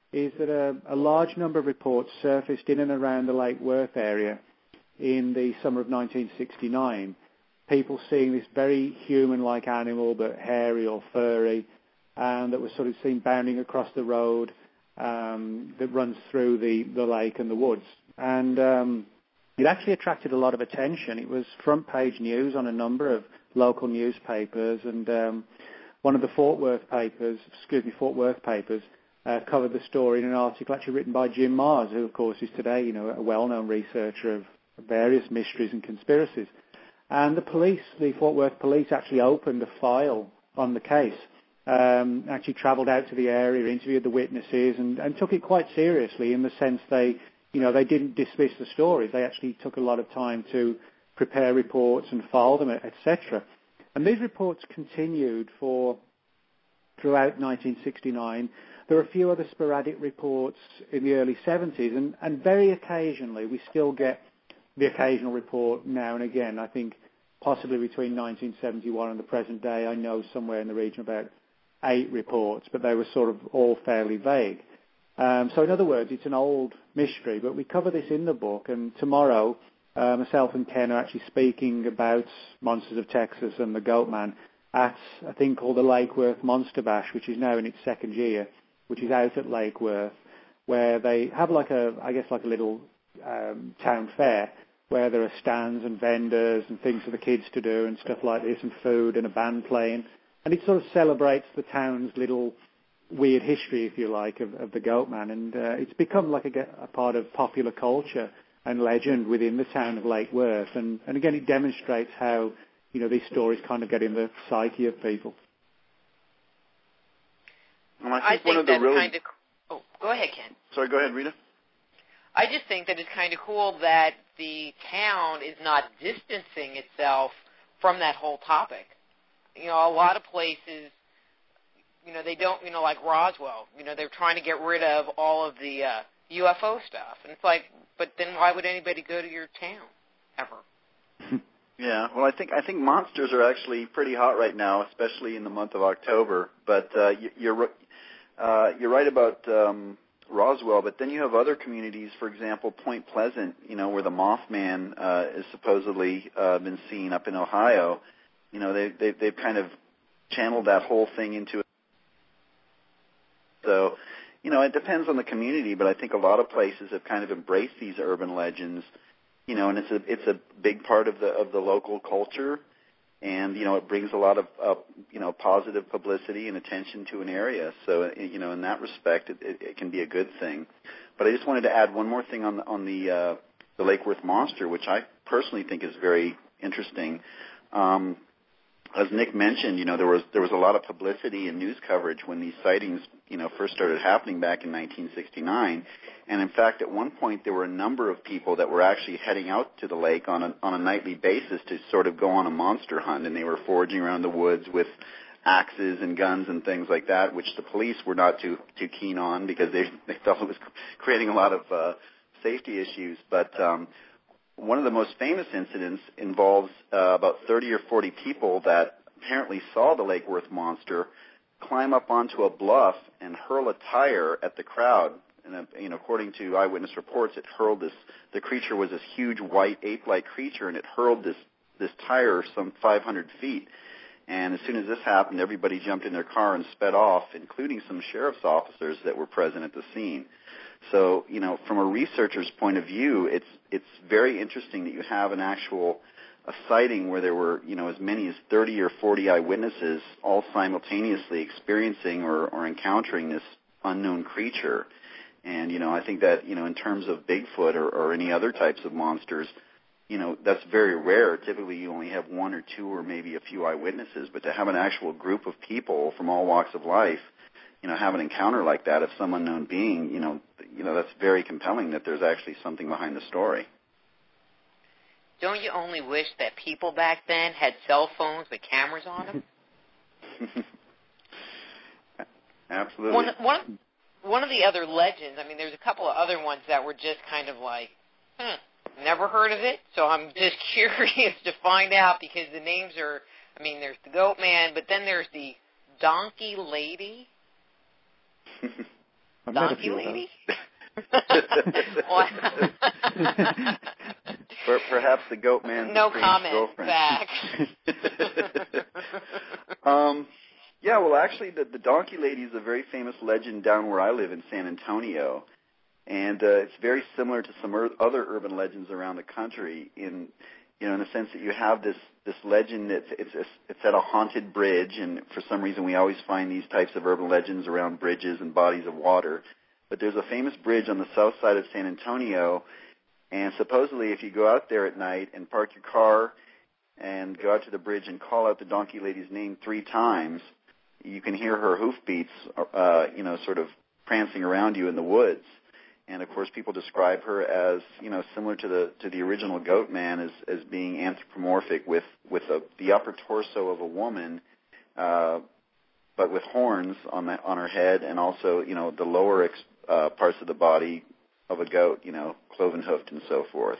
is that a, a large number of reports surfaced in and around the Lake Worth area in the summer of nineteen sixty-nine. People seeing this very human-like animal, but hairy or furry, and that was sort of seen bounding across the road um, that runs through the, the lake and the woods. And um, it actually attracted a lot of attention. It was front-page news on a number of local newspapers, and um, one of the Fort Worth papers, excuse me, Fort Worth papers, uh, covered the story in an article actually written by Jim Mars, who, of course, is today, you know, a well-known researcher of various mysteries and conspiracies. And the police, the Fort Worth police, actually opened a file on the case, um, actually travelled out to the area, interviewed the witnesses, and, and took it quite seriously in the sense they, you know, they didn't dismiss the stories. They actually took a lot of time to prepare reports and file them, et cetera. And these reports continued for throughout nineteen sixty-nine. There were a few other sporadic reports in the early seventies, and, and very occasionally we still get the occasional report now and again. I think possibly between nineteen seventy-one and the present day, I know somewhere in the region about eight reports, but they were sort of all fairly vague. Um, so in other words, it's an old mystery, but we cover this in the book, and tomorrow uh, myself and Ken are actually speaking about Monsters of Texas and the Goatman at a thing called the Lake Worth Monster Bash, which is now in its second year, which is out at Lake Worth, where they have like a, I guess like a little um, town fair, where there are stands and vendors and things for the kids to do and stuff like this, and food and a band playing. And it sort of celebrates the town's little weird history, if you like, of, of the Goatman. And uh, it's become like a, a part of popular culture and legend within the town of Lake Worth. And, and again, it demonstrates how, you know, these stories kind of get in the psyche of people. Well, I think, I think one of the that's really... kind of... Oh, go ahead, Ken. Sorry, go ahead, Rita. I just think that it's kind of cool that the town is not distancing itself from that whole topic. You know, a lot of places, you know, they don't, you know, like Roswell, you know, they're trying to get rid of all of the uh, U F O stuff. And it's like, but then why would anybody go to your town ever? Yeah, well, I think I think monsters are actually pretty hot right now, especially in the month of October. But uh, you, you're uh, you're right about um, Roswell, but then you have other communities, for example, Point Pleasant, you know, where the Mothman uh, is supposedly uh, been seen up in Ohio. You know, they, they, they've kind of channeled that whole thing into it. So, you know, it depends on the community, but I think a lot of places have kind of embraced these urban legends, you know, and it's a it's a big part of the of the local culture, and you know, it brings a lot of uh, you know positive publicity and attention to an area. So, you know, in that respect, it, it, it can be a good thing. But I just wanted to add one more thing on the on the uh, the Lake Worth monster, which I personally think is very interesting. Um, As Nick mentioned, you know, there was there was a lot of publicity and news coverage when these sightings, you know, first started happening back in nineteen sixty-nine. And in fact, at one point, there were a number of people that were actually heading out to the lake on a on a nightly basis to sort of go on a monster hunt, and they were foraging around the woods with axes and guns and things like that, which the police were not too too keen on because they they felt it was creating a lot of uh, safety issues. But um, one of the most famous incidents involves uh, about thirty or forty people that apparently saw the Lake Worth monster climb up onto a bluff and hurl a tire at the crowd. And uh, you know, according to eyewitness reports, it hurled this. The creature was this huge white ape-like creature, and it hurled this this tire some five hundred feet. And as soon as this happened, everybody jumped in their car and sped off, including some sheriff's officers that were present at the scene. So, you know, from a researcher's point of view, it's it's very interesting that you have an actual a sighting where there were, you know, as many as thirty or forty eyewitnesses all simultaneously experiencing or, or encountering this unknown creature. And, you know, I think that, you know, in terms of Bigfoot or, or any other types of monsters, you know, that's very rare. Typically you only have one or two or maybe a few eyewitnesses, but to have an actual group of people from all walks of life, you know, have an encounter like that of some unknown being, you know, you know, that's very compelling that there's actually something behind the story. Don't you only wish that people back then had cell phones with cameras on them? Absolutely. One, one, one of the other legends, I mean, there's a couple of other ones that were just kind of like, hmm, never heard of it, so I'm just curious to find out because the names are, I mean, there's the Goat Man, but then there's the Donkey Lady. I've Donkey lady? Perhaps the goat man's no comment girlfriend. Back. um, yeah, well, actually, the, the donkey lady is a very famous legend down where I live in San Antonio, and uh, it's very similar to some ur- other urban legends around the country. In you know, in the sense that you have this this legend that it's it's, it's at a haunted bridge, and for some reason we always find these types of urban legends around bridges and bodies of water. But there's a famous bridge on the south side of San Antonio. And supposedly, if you go out there at night and park your car and go out to the bridge and call out the donkey lady's name three times, you can hear her hoofbeats, uh, you know, sort of prancing around you in the woods. And of course, people describe her as, you know, similar to the to the original goat man, as as being anthropomorphic with with a, the upper torso of a woman, uh, but with horns on the, on her head, and also, you know, the lower ex, uh, parts of the body of a goat, you know, cloven-hoofed and so forth.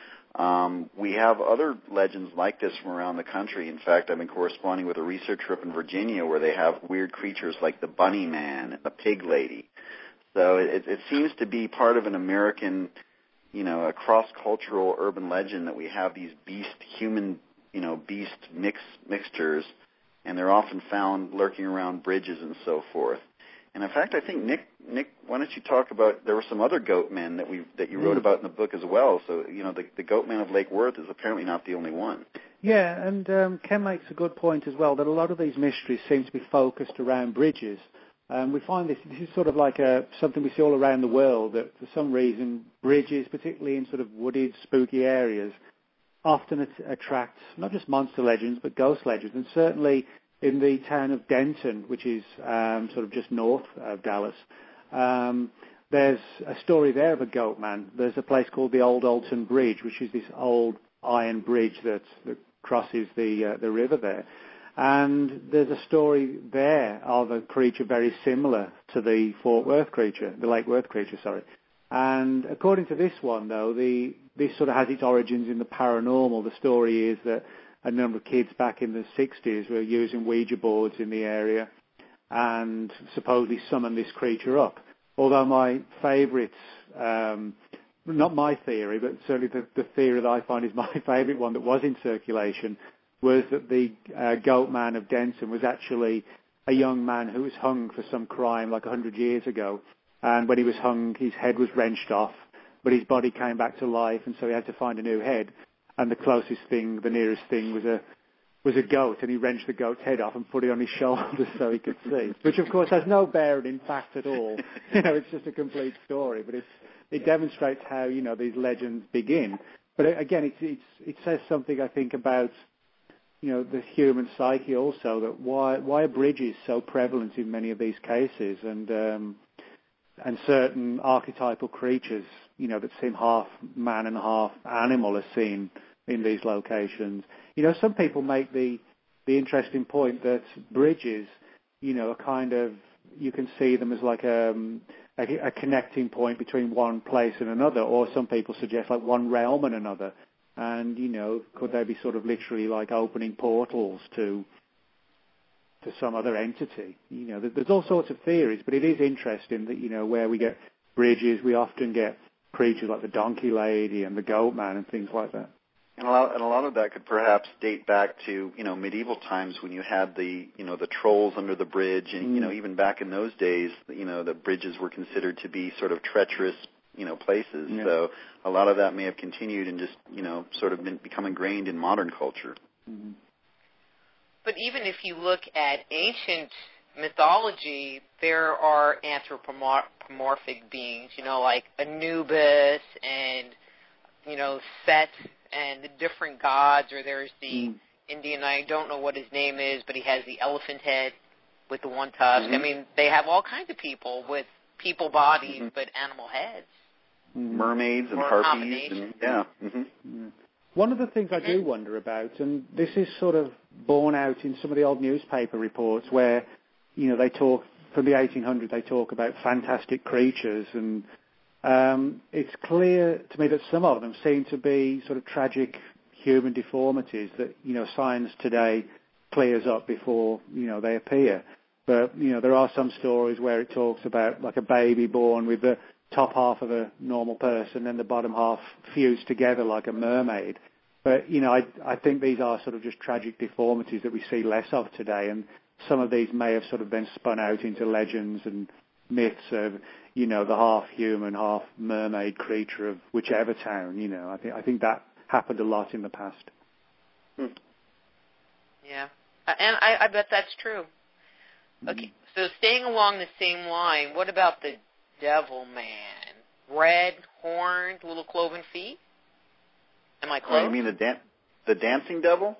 Um, we have other legends like this from around the country. In fact, I've been corresponding with a researcher up in Virginia where they have weird creatures like the bunny man and the pig lady. So it, it seems to be part of an American, you know, a cross-cultural urban legend that we have these beast-human, you know, beast mix mixtures, and they're often found lurking around bridges and so forth. And in fact, I think Nick, Nick, why don't you talk about? There were some other goat men that we that you wrote about in the book as well. So you know, the, the goat man of Lake Worth is apparently not the only one. Yeah, and um, Ken makes a good point as well that a lot of these mysteries seem to be focused around bridges. Um, we find this this is sort of like a something we see all around the world, that for some reason bridges, particularly in sort of wooded, spooky areas, often at, attract not just monster legends but ghost legends, and certainly in the town of Denton, which is um, sort of just north of Dallas, um, there's a story there of a goat man. There's a place called the Old Alton Bridge, which is this old iron bridge that, that crosses the uh, the river there. And there's a story there of a creature very similar to the Fort Worth creature, the Lake Worth creature, sorry. And according to this one, though, the this sort of has its origins in the paranormal. The story is that a number of kids back in the sixties were using Ouija boards in the area and supposedly summoned this creature up. Although my favourite, um, not my theory, but certainly the, the theory that I find is my favourite one that was in circulation, was that the uh, goat man of Denton was actually a young man who was hung for some crime like one hundred years ago. And when he was hung, his head was wrenched off, but his body came back to life, and so he had to find a new head. And the closest thing, the nearest thing, was a was a goat, and he wrenched the goat's head off and put it on his shoulders so he could see. Which, of course, has no bearing in fact at all. You know, it's just a complete story, but it's, it demonstrates how, you know, these legends begin. But again, it's, it's, it says something, I think, about, you know, the human psyche also, that why why are bridges so prevalent in many of these cases, and um, and certain archetypal creatures, you know, that seem half man and half animal are seen in these locations. You know, some people make the the interesting point that bridges, you know, are kind of, you can see them as like a, a, a connecting point between one place and another, or some people suggest like one realm and another. And, you know, could they be sort of literally like opening portals to to some other entity? You know, there's all sorts of theories, but it is interesting that, you know, where we get bridges, we often get creatures like the donkey lady and the goat man and things like that. And a lot, and a lot of that could perhaps date back to, you know, medieval times when you had the, you know, the trolls under the bridge, and, mm. you know, even back in those days, you know, the bridges were considered to be sort of treacherous, you know, places. Yeah. So a lot of that may have continued and just, you know, sort of been, become ingrained in modern culture. Mm-hmm. But even if you look at ancient mythology, there are anthropomorphic beings, you know, like Anubis and, you know, Set and the different gods, or there's the mm. Indian, I don't know what his name is, but he has the elephant head with the one tusk. Mm-hmm. I mean, they have all kinds of people with people bodies, mm-hmm. but animal heads. Mm-hmm. Mermaids and harpies. And, yeah. Mm-hmm. Mm-hmm. One of the things I do wonder about, and this is sort of borne out in some of the old newspaper reports where, you know, they talk, from the eighteen hundreds, they talk about fantastic creatures, and um, it's clear to me that some of them seem to be sort of tragic human deformities that, you know, science today clears up before, you know, they appear. But, you know, there are some stories where it talks about like a baby born with the top half of a normal person and the bottom half fused together like a mermaid. But, you know, I, I think these are sort of just tragic deformities that we see less of today, and some of these may have sort of been spun out into legends and myths of, you know, the half human, half mermaid creature of whichever town, you know. I think I think that happened a lot in the past. Hmm. Yeah, and I, I bet that's true. Okay, so staying along the same line, what about the Devil Man? Red, horned, little cloven feet? Am I close? Oh, you mean the dan- the dancing devil?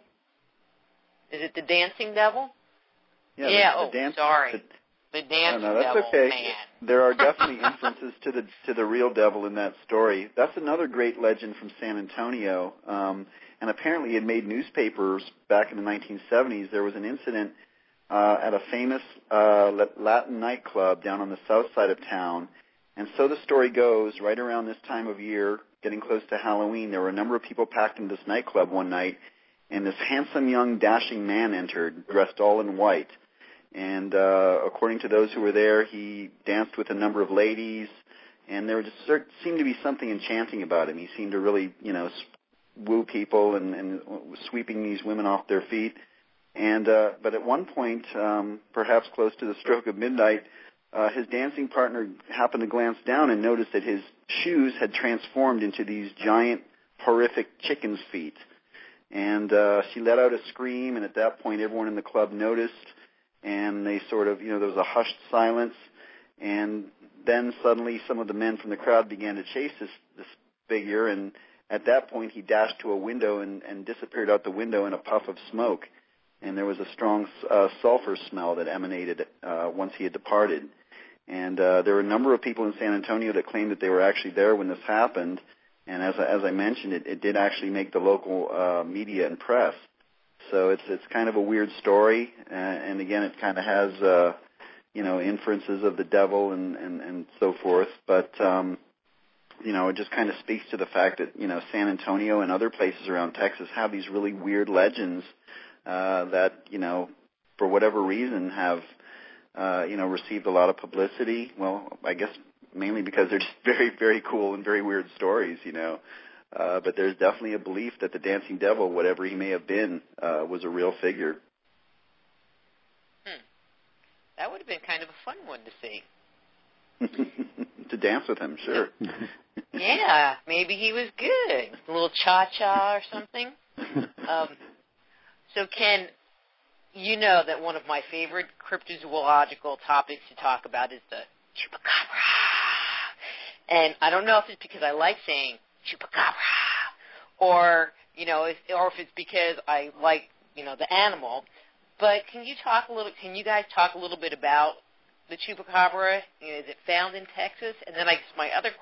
Is it the dancing devil? Yeah. yeah The, oh, the dan- sorry. The, the dancing no, no, that's devil okay. man. There are definitely inferences to the to the real devil in that story. That's another great legend from San Antonio, um, and apparently it made newspapers back in the nineteen seventies. There was an incident uh, at a famous uh, Latin nightclub down on the south side of town, and so the story goes, right around this time of year, getting close to Halloween, there were a number of people packed into this nightclub one night, and this handsome young dashing man entered, dressed all in white. And uh, according to those who were there, he danced with a number of ladies, and there just sort, seemed to be something enchanting about him. He seemed to really, you know, woo people and, and sweeping these women off their feet. And uh, but at one point, um, perhaps close to the stroke of midnight, uh, his dancing partner happened to glance down and noticed that his shoes had transformed into these giant, horrific chicken's feet. And uh, she let out a scream, and at that point, everyone in the club noticed. And they sort of, you know, there was a hushed silence, and then suddenly some of the men from the crowd began to chase this, this figure, and at that point he dashed to a window and, and disappeared out the window in a puff of smoke, and there was a strong uh, sulfur smell that emanated uh, once he had departed. And uh, there were a number of people in San Antonio that claimed that they were actually there when this happened, and as, as I mentioned, it, it did actually make the local uh, media and press. So it's it's kind of a weird story, uh, and again, it kind of has uh, you know inferences of the devil and, and, and so forth. But um, you know, it just kind of speaks to the fact that you know San Antonio and other places around Texas have these really weird legends uh, that you know for whatever reason have uh, you know received a lot of publicity. Well, I guess mainly because they're just very very cool and very weird stories, you know. Uh, but there's definitely a belief that the dancing devil, whatever he may have been, uh, was a real figure. Hmm. That would have been kind of a fun one to see. To dance with him, sure. Yeah, maybe he was good. A little cha-cha or something. Um, so, Ken, you know that one of my favorite cryptozoological topics to talk about is the chupacabra. And I don't know if it's because I like saying chupacabra, or you know, if, or if it's because I like you know the animal. But can you talk a little? Can you guys talk a little bit about the chupacabra? You know, is it found in Texas? And then I guess my other,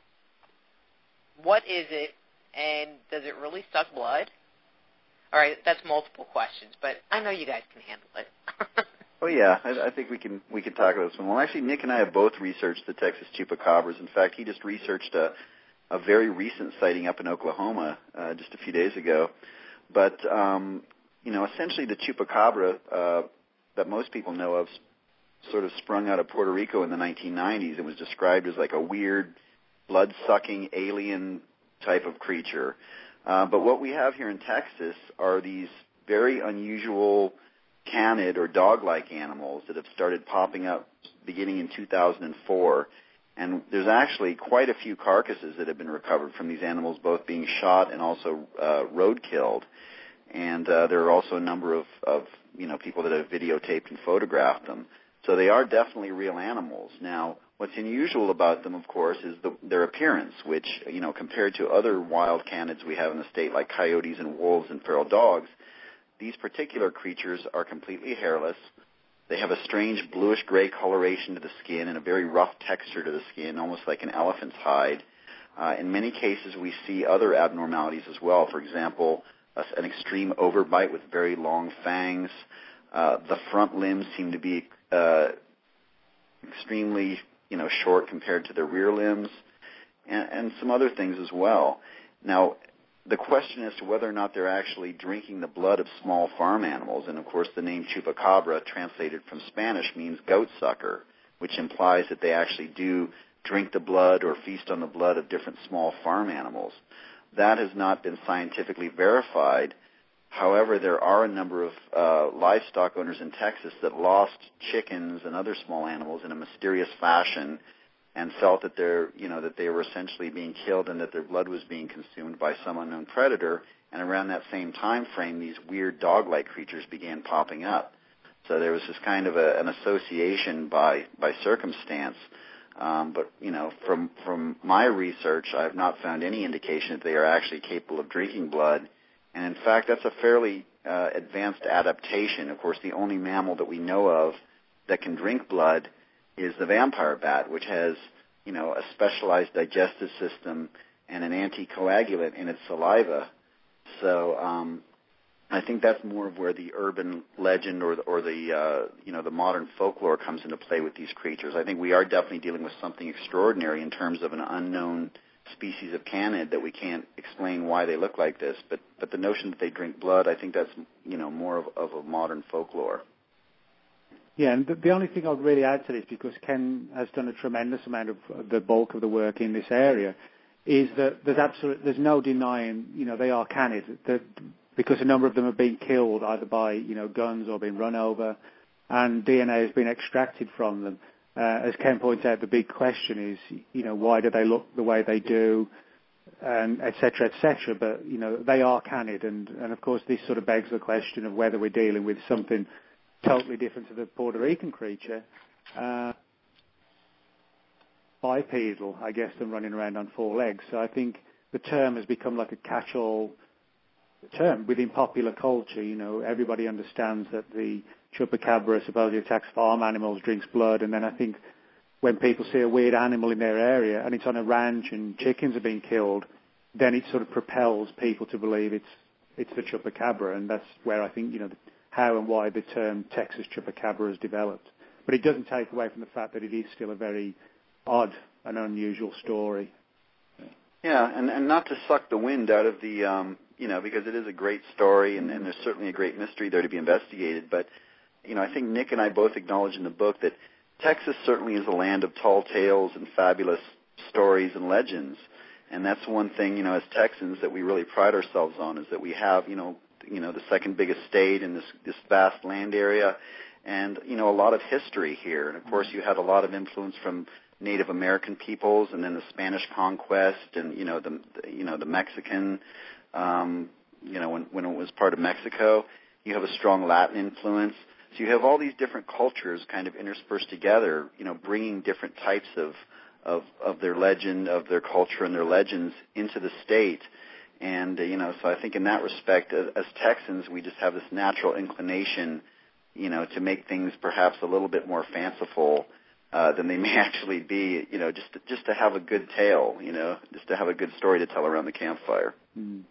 what is it, and does it really suck blood? All right, that's multiple questions, but I know you guys can handle it. Oh yeah, I, I think we can we can talk about this one. Well, actually, Nick and I have both researched the Texas chupacabras. In fact, he just researched a a very recent sighting up in Oklahoma uh, just a few days ago. But, um, you know, essentially the chupacabra uh, that most people know of sort of sprung out of Puerto Rico in the nineteen nineties. It was described as like a weird, blood-sucking alien type of creature. Uh, but what we have here in Texas are these very unusual canid or dog-like animals that have started popping up beginning in two thousand four. And there's actually quite a few carcasses that have been recovered from these animals, both being shot and also uh, road-killed. And uh, there are also a number of, of, you know, people that have videotaped and photographed them. So they are definitely real animals. Now, what's unusual about them, of course, is the, their appearance, which, you know, compared to other wild canids we have in the state, like coyotes and wolves and feral dogs, these particular creatures are completely hairless. They have a strange bluish-gray coloration to the skin and a very rough texture to the skin, almost like an elephant's hide. Uh, in many cases, we see other abnormalities as well. For example, a, an extreme overbite with very long fangs. Uh, the front limbs seem to be uh, extremely, you know, short compared to their rear limbs, and, and some other things as well. Now, the question as to whether or not they're actually drinking the blood of small farm animals. And, of course, the name chupacabra, translated from Spanish, means goat sucker, which implies that they actually do drink the blood or feast on the blood of different small farm animals. That has not been scientifically verified. However, there are a number of uh, livestock owners in Texas that lost chickens and other small animals in a mysterious fashion and felt that they're, you know, that they were essentially being killed and that their blood was being consumed by some unknown predator. And around that same time frame, these weird dog-like creatures began popping up. So there was this kind of a, an association by by circumstance. Um, but you know, from from my research, I have not found any indication that they are actually capable of drinking blood. And in fact, that's a fairly uh, advanced adaptation. Of course, the only mammal that we know of that can drink blood is the vampire bat, which has, you know, a specialized digestive system and an anticoagulant in its saliva. So um, I think that's more of where the urban legend or the, or the uh, you know, the modern folklore comes into play with these creatures. I think we are definitely dealing with something extraordinary in terms of an unknown species of canid that we can't explain why they look like this. But but the notion that they drink blood, I think that's, you know, more of, of a modern folklore. Yeah, and the, the only thing I would really add to this, because Ken has done a tremendous amount of the bulk of the work in this area, is that there's absolute, there's no denying, you know, they are canid, that because a number of them have been killed either by, you know, guns or been run over, and D N A has been extracted from them. Uh, as Ken points out, the big question is, you know, why do they look the way they do, and et cetera, et cetera. But, you know, they are canid, and, and of course this sort of begs the question of whether we're dealing with something totally different to the Puerto Rican creature, uh, bipedal, I guess, than running around on four legs. So I think the term has become like a catch-all term within popular culture. You know, everybody understands that the chupacabra supposedly attacks farm animals, drinks blood, and then I think when people see a weird animal in their area and it's on a ranch and chickens are being killed, then it sort of propels people to believe it's it's the chupacabra, and that's where I think, you know, the, how and why the term Texas chupacabra has developed. But it doesn't take away from the fact that it is still a very odd and unusual story. Yeah, and, and not to suck the wind out of the, um, you know, because it is a great story and, and there's certainly a great mystery there to be investigated. But, you know, I think Nick and I both acknowledge in the book that Texas certainly is a land of tall tales and fabulous stories and legends. And that's one thing, you know, as Texans that we really pride ourselves on, is that we have, you know, you know, the second biggest state in this, this vast land area, and, you know, a lot of history here. And, of course, you had a lot of influence from Native American peoples, and then the Spanish conquest, and, you know, the, you know, the Mexican, um, you know, when, when it was part of Mexico. You have a strong Latin influence. So you have all these different cultures kind of interspersed together, you know, bringing different types of, of, of their legend, of their culture and their legends into the state. And, uh, you know, so I think in that respect, as, as Texans, we just have this natural inclination, you know, to make things perhaps a little bit more fanciful uh, than they may actually be, you know, just to, just to have a good tale, you know, just to have a good story to tell around the campfire. Mm.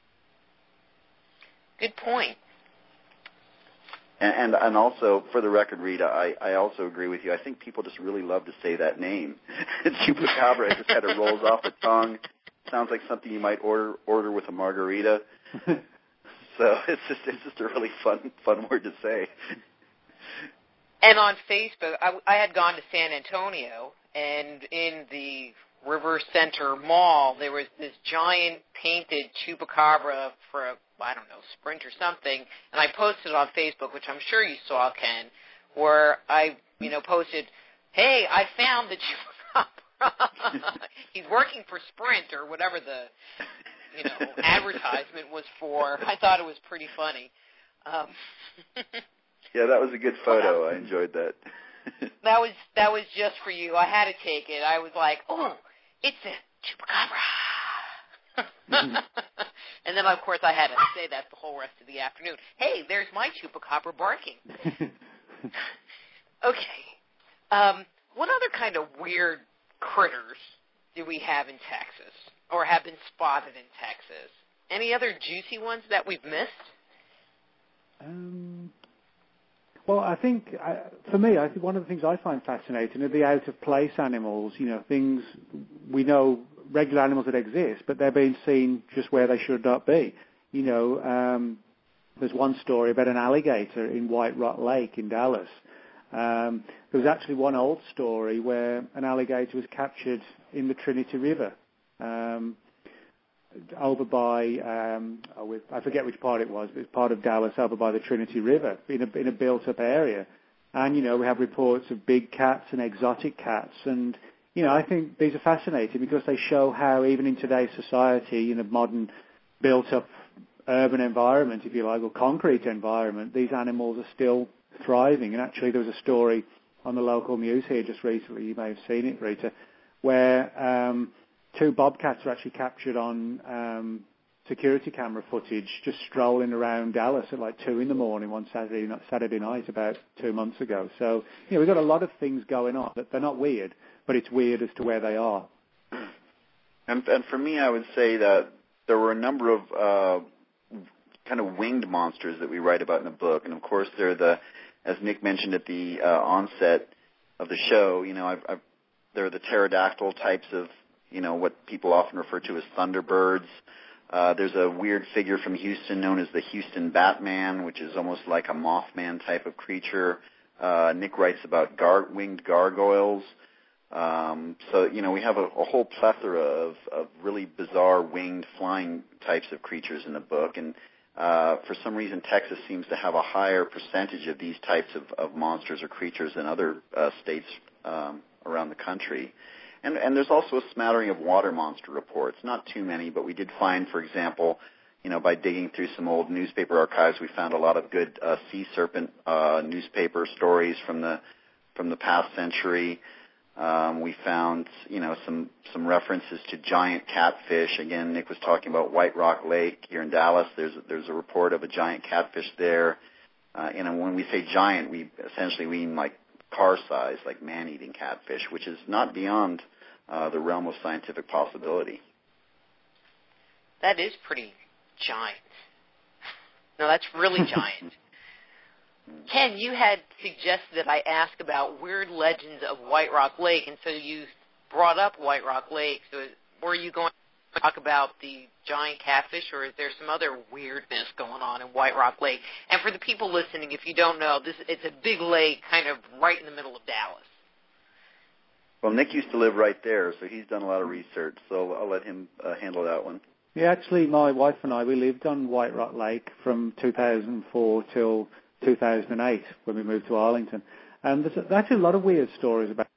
Good point. And, and and also, for the record, Rita, I, I also agree with you. I think people just really love to say that name. Chupacabra, it just kind of rolls off the tongue. Sounds like something you might order order with a margarita. So it's just it's just a really fun fun word to say. And on Facebook, I, I had gone to San Antonio, and in the River Center Mall, there was this giant painted chupacabra for a, I don't know, Sprint or something, and I posted it on Facebook, which I'm sure you saw, Ken, where I, you know, posted, hey, I found the chupacabra. He's working for Sprint or whatever the, you know, advertisement was for. I thought it was pretty funny. Um, yeah, that was a good photo. I enjoyed that. that was that was just for you. I had to take it. I was like, oh, it's a chupacabra. And then, of course, I had to say that the whole rest of the afternoon. Hey, there's my chupacabra barking. Okay. Um, what other kind of weird critters do we have in Texas, or have been spotted in Texas? Any other juicy ones that we've missed? Um, well, I think, I, for me, I think one of the things I find fascinating are the out-of-place animals, you know, things we know regular animals that exist, but they're being seen just where they should not be. You know, um, there's one story about an alligator in White Rock Lake in Dallas. Um, there was actually one old story where an alligator was captured in the Trinity River. Um, over by, um, oh, I forget which part it was, but it's part of Dallas over by the Trinity River in a, in a built-up area. And, you know, we have reports of big cats and exotic cats. And, you know, I think these are fascinating because they show how even in today's society, in a modern built-up urban environment, if you like, or concrete environment, these animals are still thriving. And actually there was a story on the local news here just recently, you may have seen it, Rita, where um, two bobcats were actually captured on um, security camera footage just strolling around Dallas at like two in the morning one Saturday Saturday night about two months ago. So, you know, we've got a lot of things going on. They're not weird, but it's weird as to where they are. And, and for me, I would say that there were a number of uh, kind of winged monsters that we write about in the book. And, of course, they're the, as Nick mentioned at the uh, onset of the show, you know, I've, I've, they're the pterodactyl types of, you know, what people often refer to as thunderbirds. Uh, there's a weird figure from Houston known as the Houston Batman, which is almost like a Mothman type of creature. Uh, Nick writes about gar- winged gargoyles. Um, so, you know, we have a, a whole plethora of, of really bizarre winged flying types of creatures in the book. And uh, for some reason, Texas seems to have a higher percentage of these types of, of monsters or creatures than other uh, states um, around the country. And, and there's also a smattering of water monster reports. Not too many, but we did find, for example, you know, by digging through some old newspaper archives, we found a lot of good uh, sea serpent uh, newspaper stories from the from the past century. Um, we found, you know, some some references to giant catfish. Again, Nick was talking about White Rock Lake here in Dallas. There's a, there's a report of a giant catfish there. Uh, and when we say giant, we essentially mean like car size, like man-eating catfish, which is not beyond uh, the realm of scientific possibility. That is pretty giant. No, that's really giant. Ken, you had suggested that I ask about weird legends of White Rock Lake, and so you brought up White Rock Lake. So were you going to talk about the giant catfish, or is there some other weirdness going on in White Rock Lake? And for the people listening, if you don't know, this it's a big lake kind of right in the middle of Dallas. Well, Nick used to live right there, so he's done a lot of research, so I'll let him uh, handle that one. Yeah, actually, my wife and I, we lived on White Rock Lake from two thousand four till two thousand eight when we moved to Arlington. And there's actually a lot of weird stories about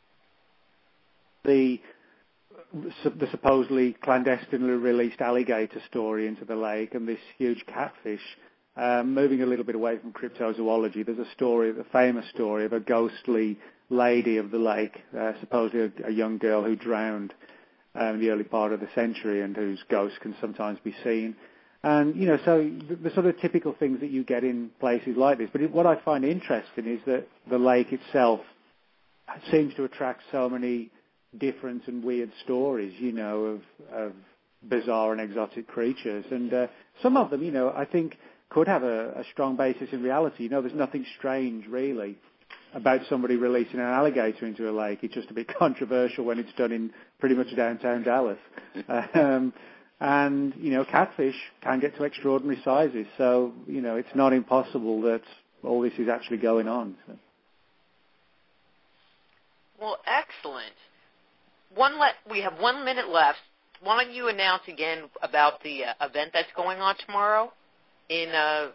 the the supposedly clandestinely released alligator story into the lake and this huge catfish. Um, moving a little bit away from cryptozoology, there's a story, a famous story of a ghostly lady of the lake, uh, supposedly a, a young girl who drowned um, in the early part of the century and whose ghost can sometimes be seen. And, you know, so the, the sort of typical things that you get in places like this. But it, what I find interesting is that the lake itself seems to attract so many different and weird stories, you know, of, of bizarre and exotic creatures. And uh, some of them, you know, I think could have a, a strong basis in reality. You know, there's nothing strange, really, about somebody releasing an alligator into a lake. It's just a bit controversial when it's done in pretty much downtown Dallas. um, and, you know, catfish can get to extraordinary sizes. So, you know, it's not impossible that all this is actually going on. So. Well, excellent. One le- we have one minute left. Why don't you announce again about the uh, event that's going on tomorrow in... Uh,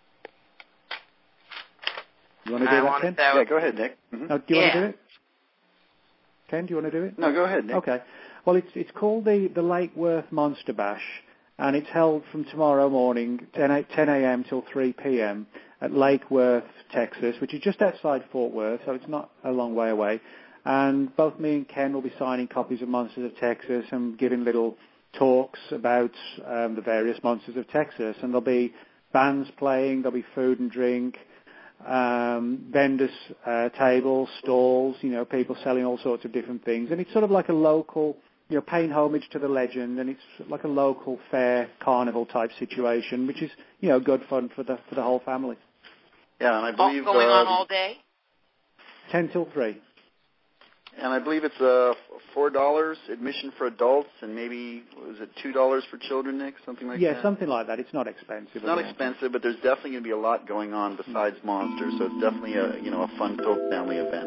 you want to do that, Ken? To... Yeah, go ahead, Nick. Mm-hmm. No, do you yeah. want to do it? Ken, do you want to do it? No, go ahead, Nick. Okay. Well, it's it's called the, the Lake Worth Monster Bash, and it's held from tomorrow morning, ten a.m. till three p.m. at Lake Worth, Texas, which is just outside Fort Worth, so it's not a long way away. And both me and Ken will be signing copies of Monsters of Texas and giving little talks about um, the various monsters of Texas. And there'll be bands playing, there'll be food and drink, um, vendors, uh, tables, stalls, you know, people selling all sorts of different things. And it's sort of like a local, you know, paying homage to the legend, and it's like a local fair carnival type situation, which is, you know, good fun for the for the whole family. Yeah, and I believe going uh, on all day. Ten till three. And I believe it's uh, four dollars admission for adults, and maybe was it two dollars for children, Nick? Something like yeah, that. Yeah, something like that. It's not expensive. It's not expensive, but there's definitely going to be a lot going on besides monsters. So it's definitely a you know a fun-filled family event.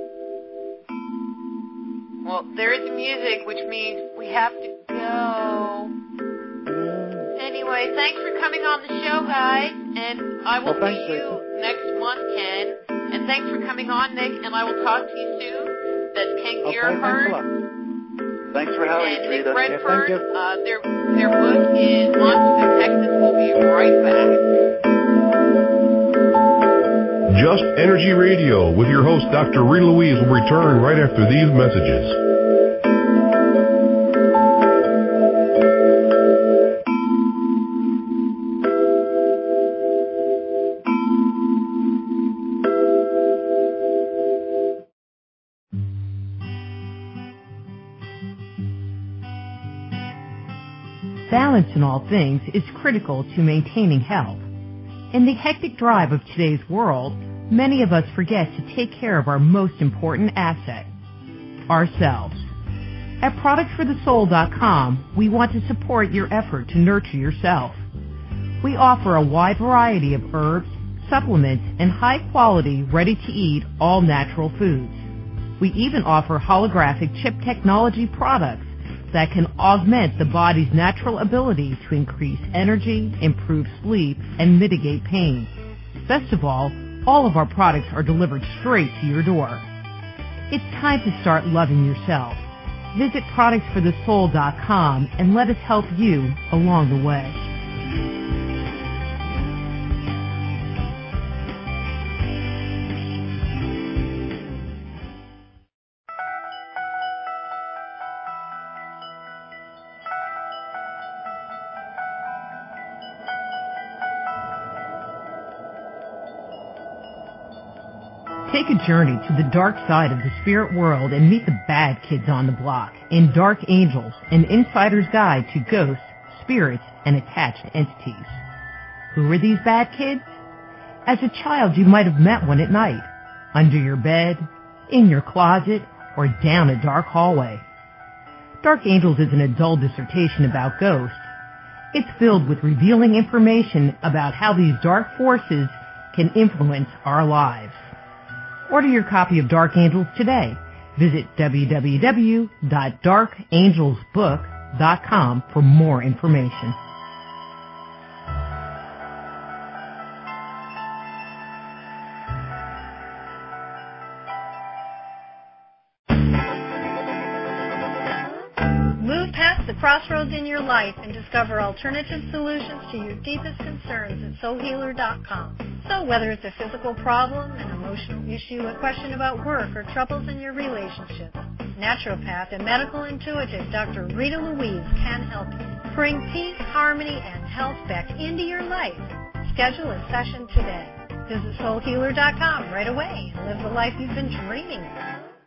Well, there is music, which means we have to go. Anyway, thanks for coming on the show, guys, and I will well, see you next month, Ken. And thanks for coming on, Nick, and I will talk to you soon. That's Ken okay, Gerhardt. Thanks, thanks for having and us, Nick Rita. Redfern. Yeah, uh, their, their book is Monsters of Texas. We'll be right back. Just Energy Radio with your host, Doctor Rita Louise, will return right after these messages. Balance in all things is critical to maintaining health. In the hectic drive of today's world, many of us forget to take care of our most important asset, ourselves. At products for the soul dot com, we want to support your effort to nurture yourself. We offer a wide variety of herbs, supplements, and high-quality, ready-to-eat, all-natural foods. We even offer holographic chip technology products that can augment the body's natural ability to increase energy, improve sleep, and mitigate pain. Best of all, all of our products are delivered straight to your door. It's time to start loving yourself. Visit products for the soul dot com and let us help you along the way. Take a journey to the dark side of the spirit world and meet the bad kids on the block in Dark Angels, an insider's guide to ghosts, spirits, and attached entities. Who are these bad kids? As a child, you might have met one at night, under your bed, in your closet, or down a dark hallway. Dark Angels is an adult dissertation about ghosts. It's filled with revealing information about how these dark forces can influence our lives. Order your copy of Dark Angels today. Visit w w w dot dark angels book dot com for more information. Move past the crossroads in your life and discover alternative solutions to your deepest concerns at soul healer dot com. So whether it's a physical problem, an emotional issue, a question about work, or troubles in your relationships, naturopath and medical intuitive Doctor Rita Louise can help you. Bring peace, harmony, and health back into your life. Schedule a session today. Visit soul healer dot com right away and live the life you've been dreaming of.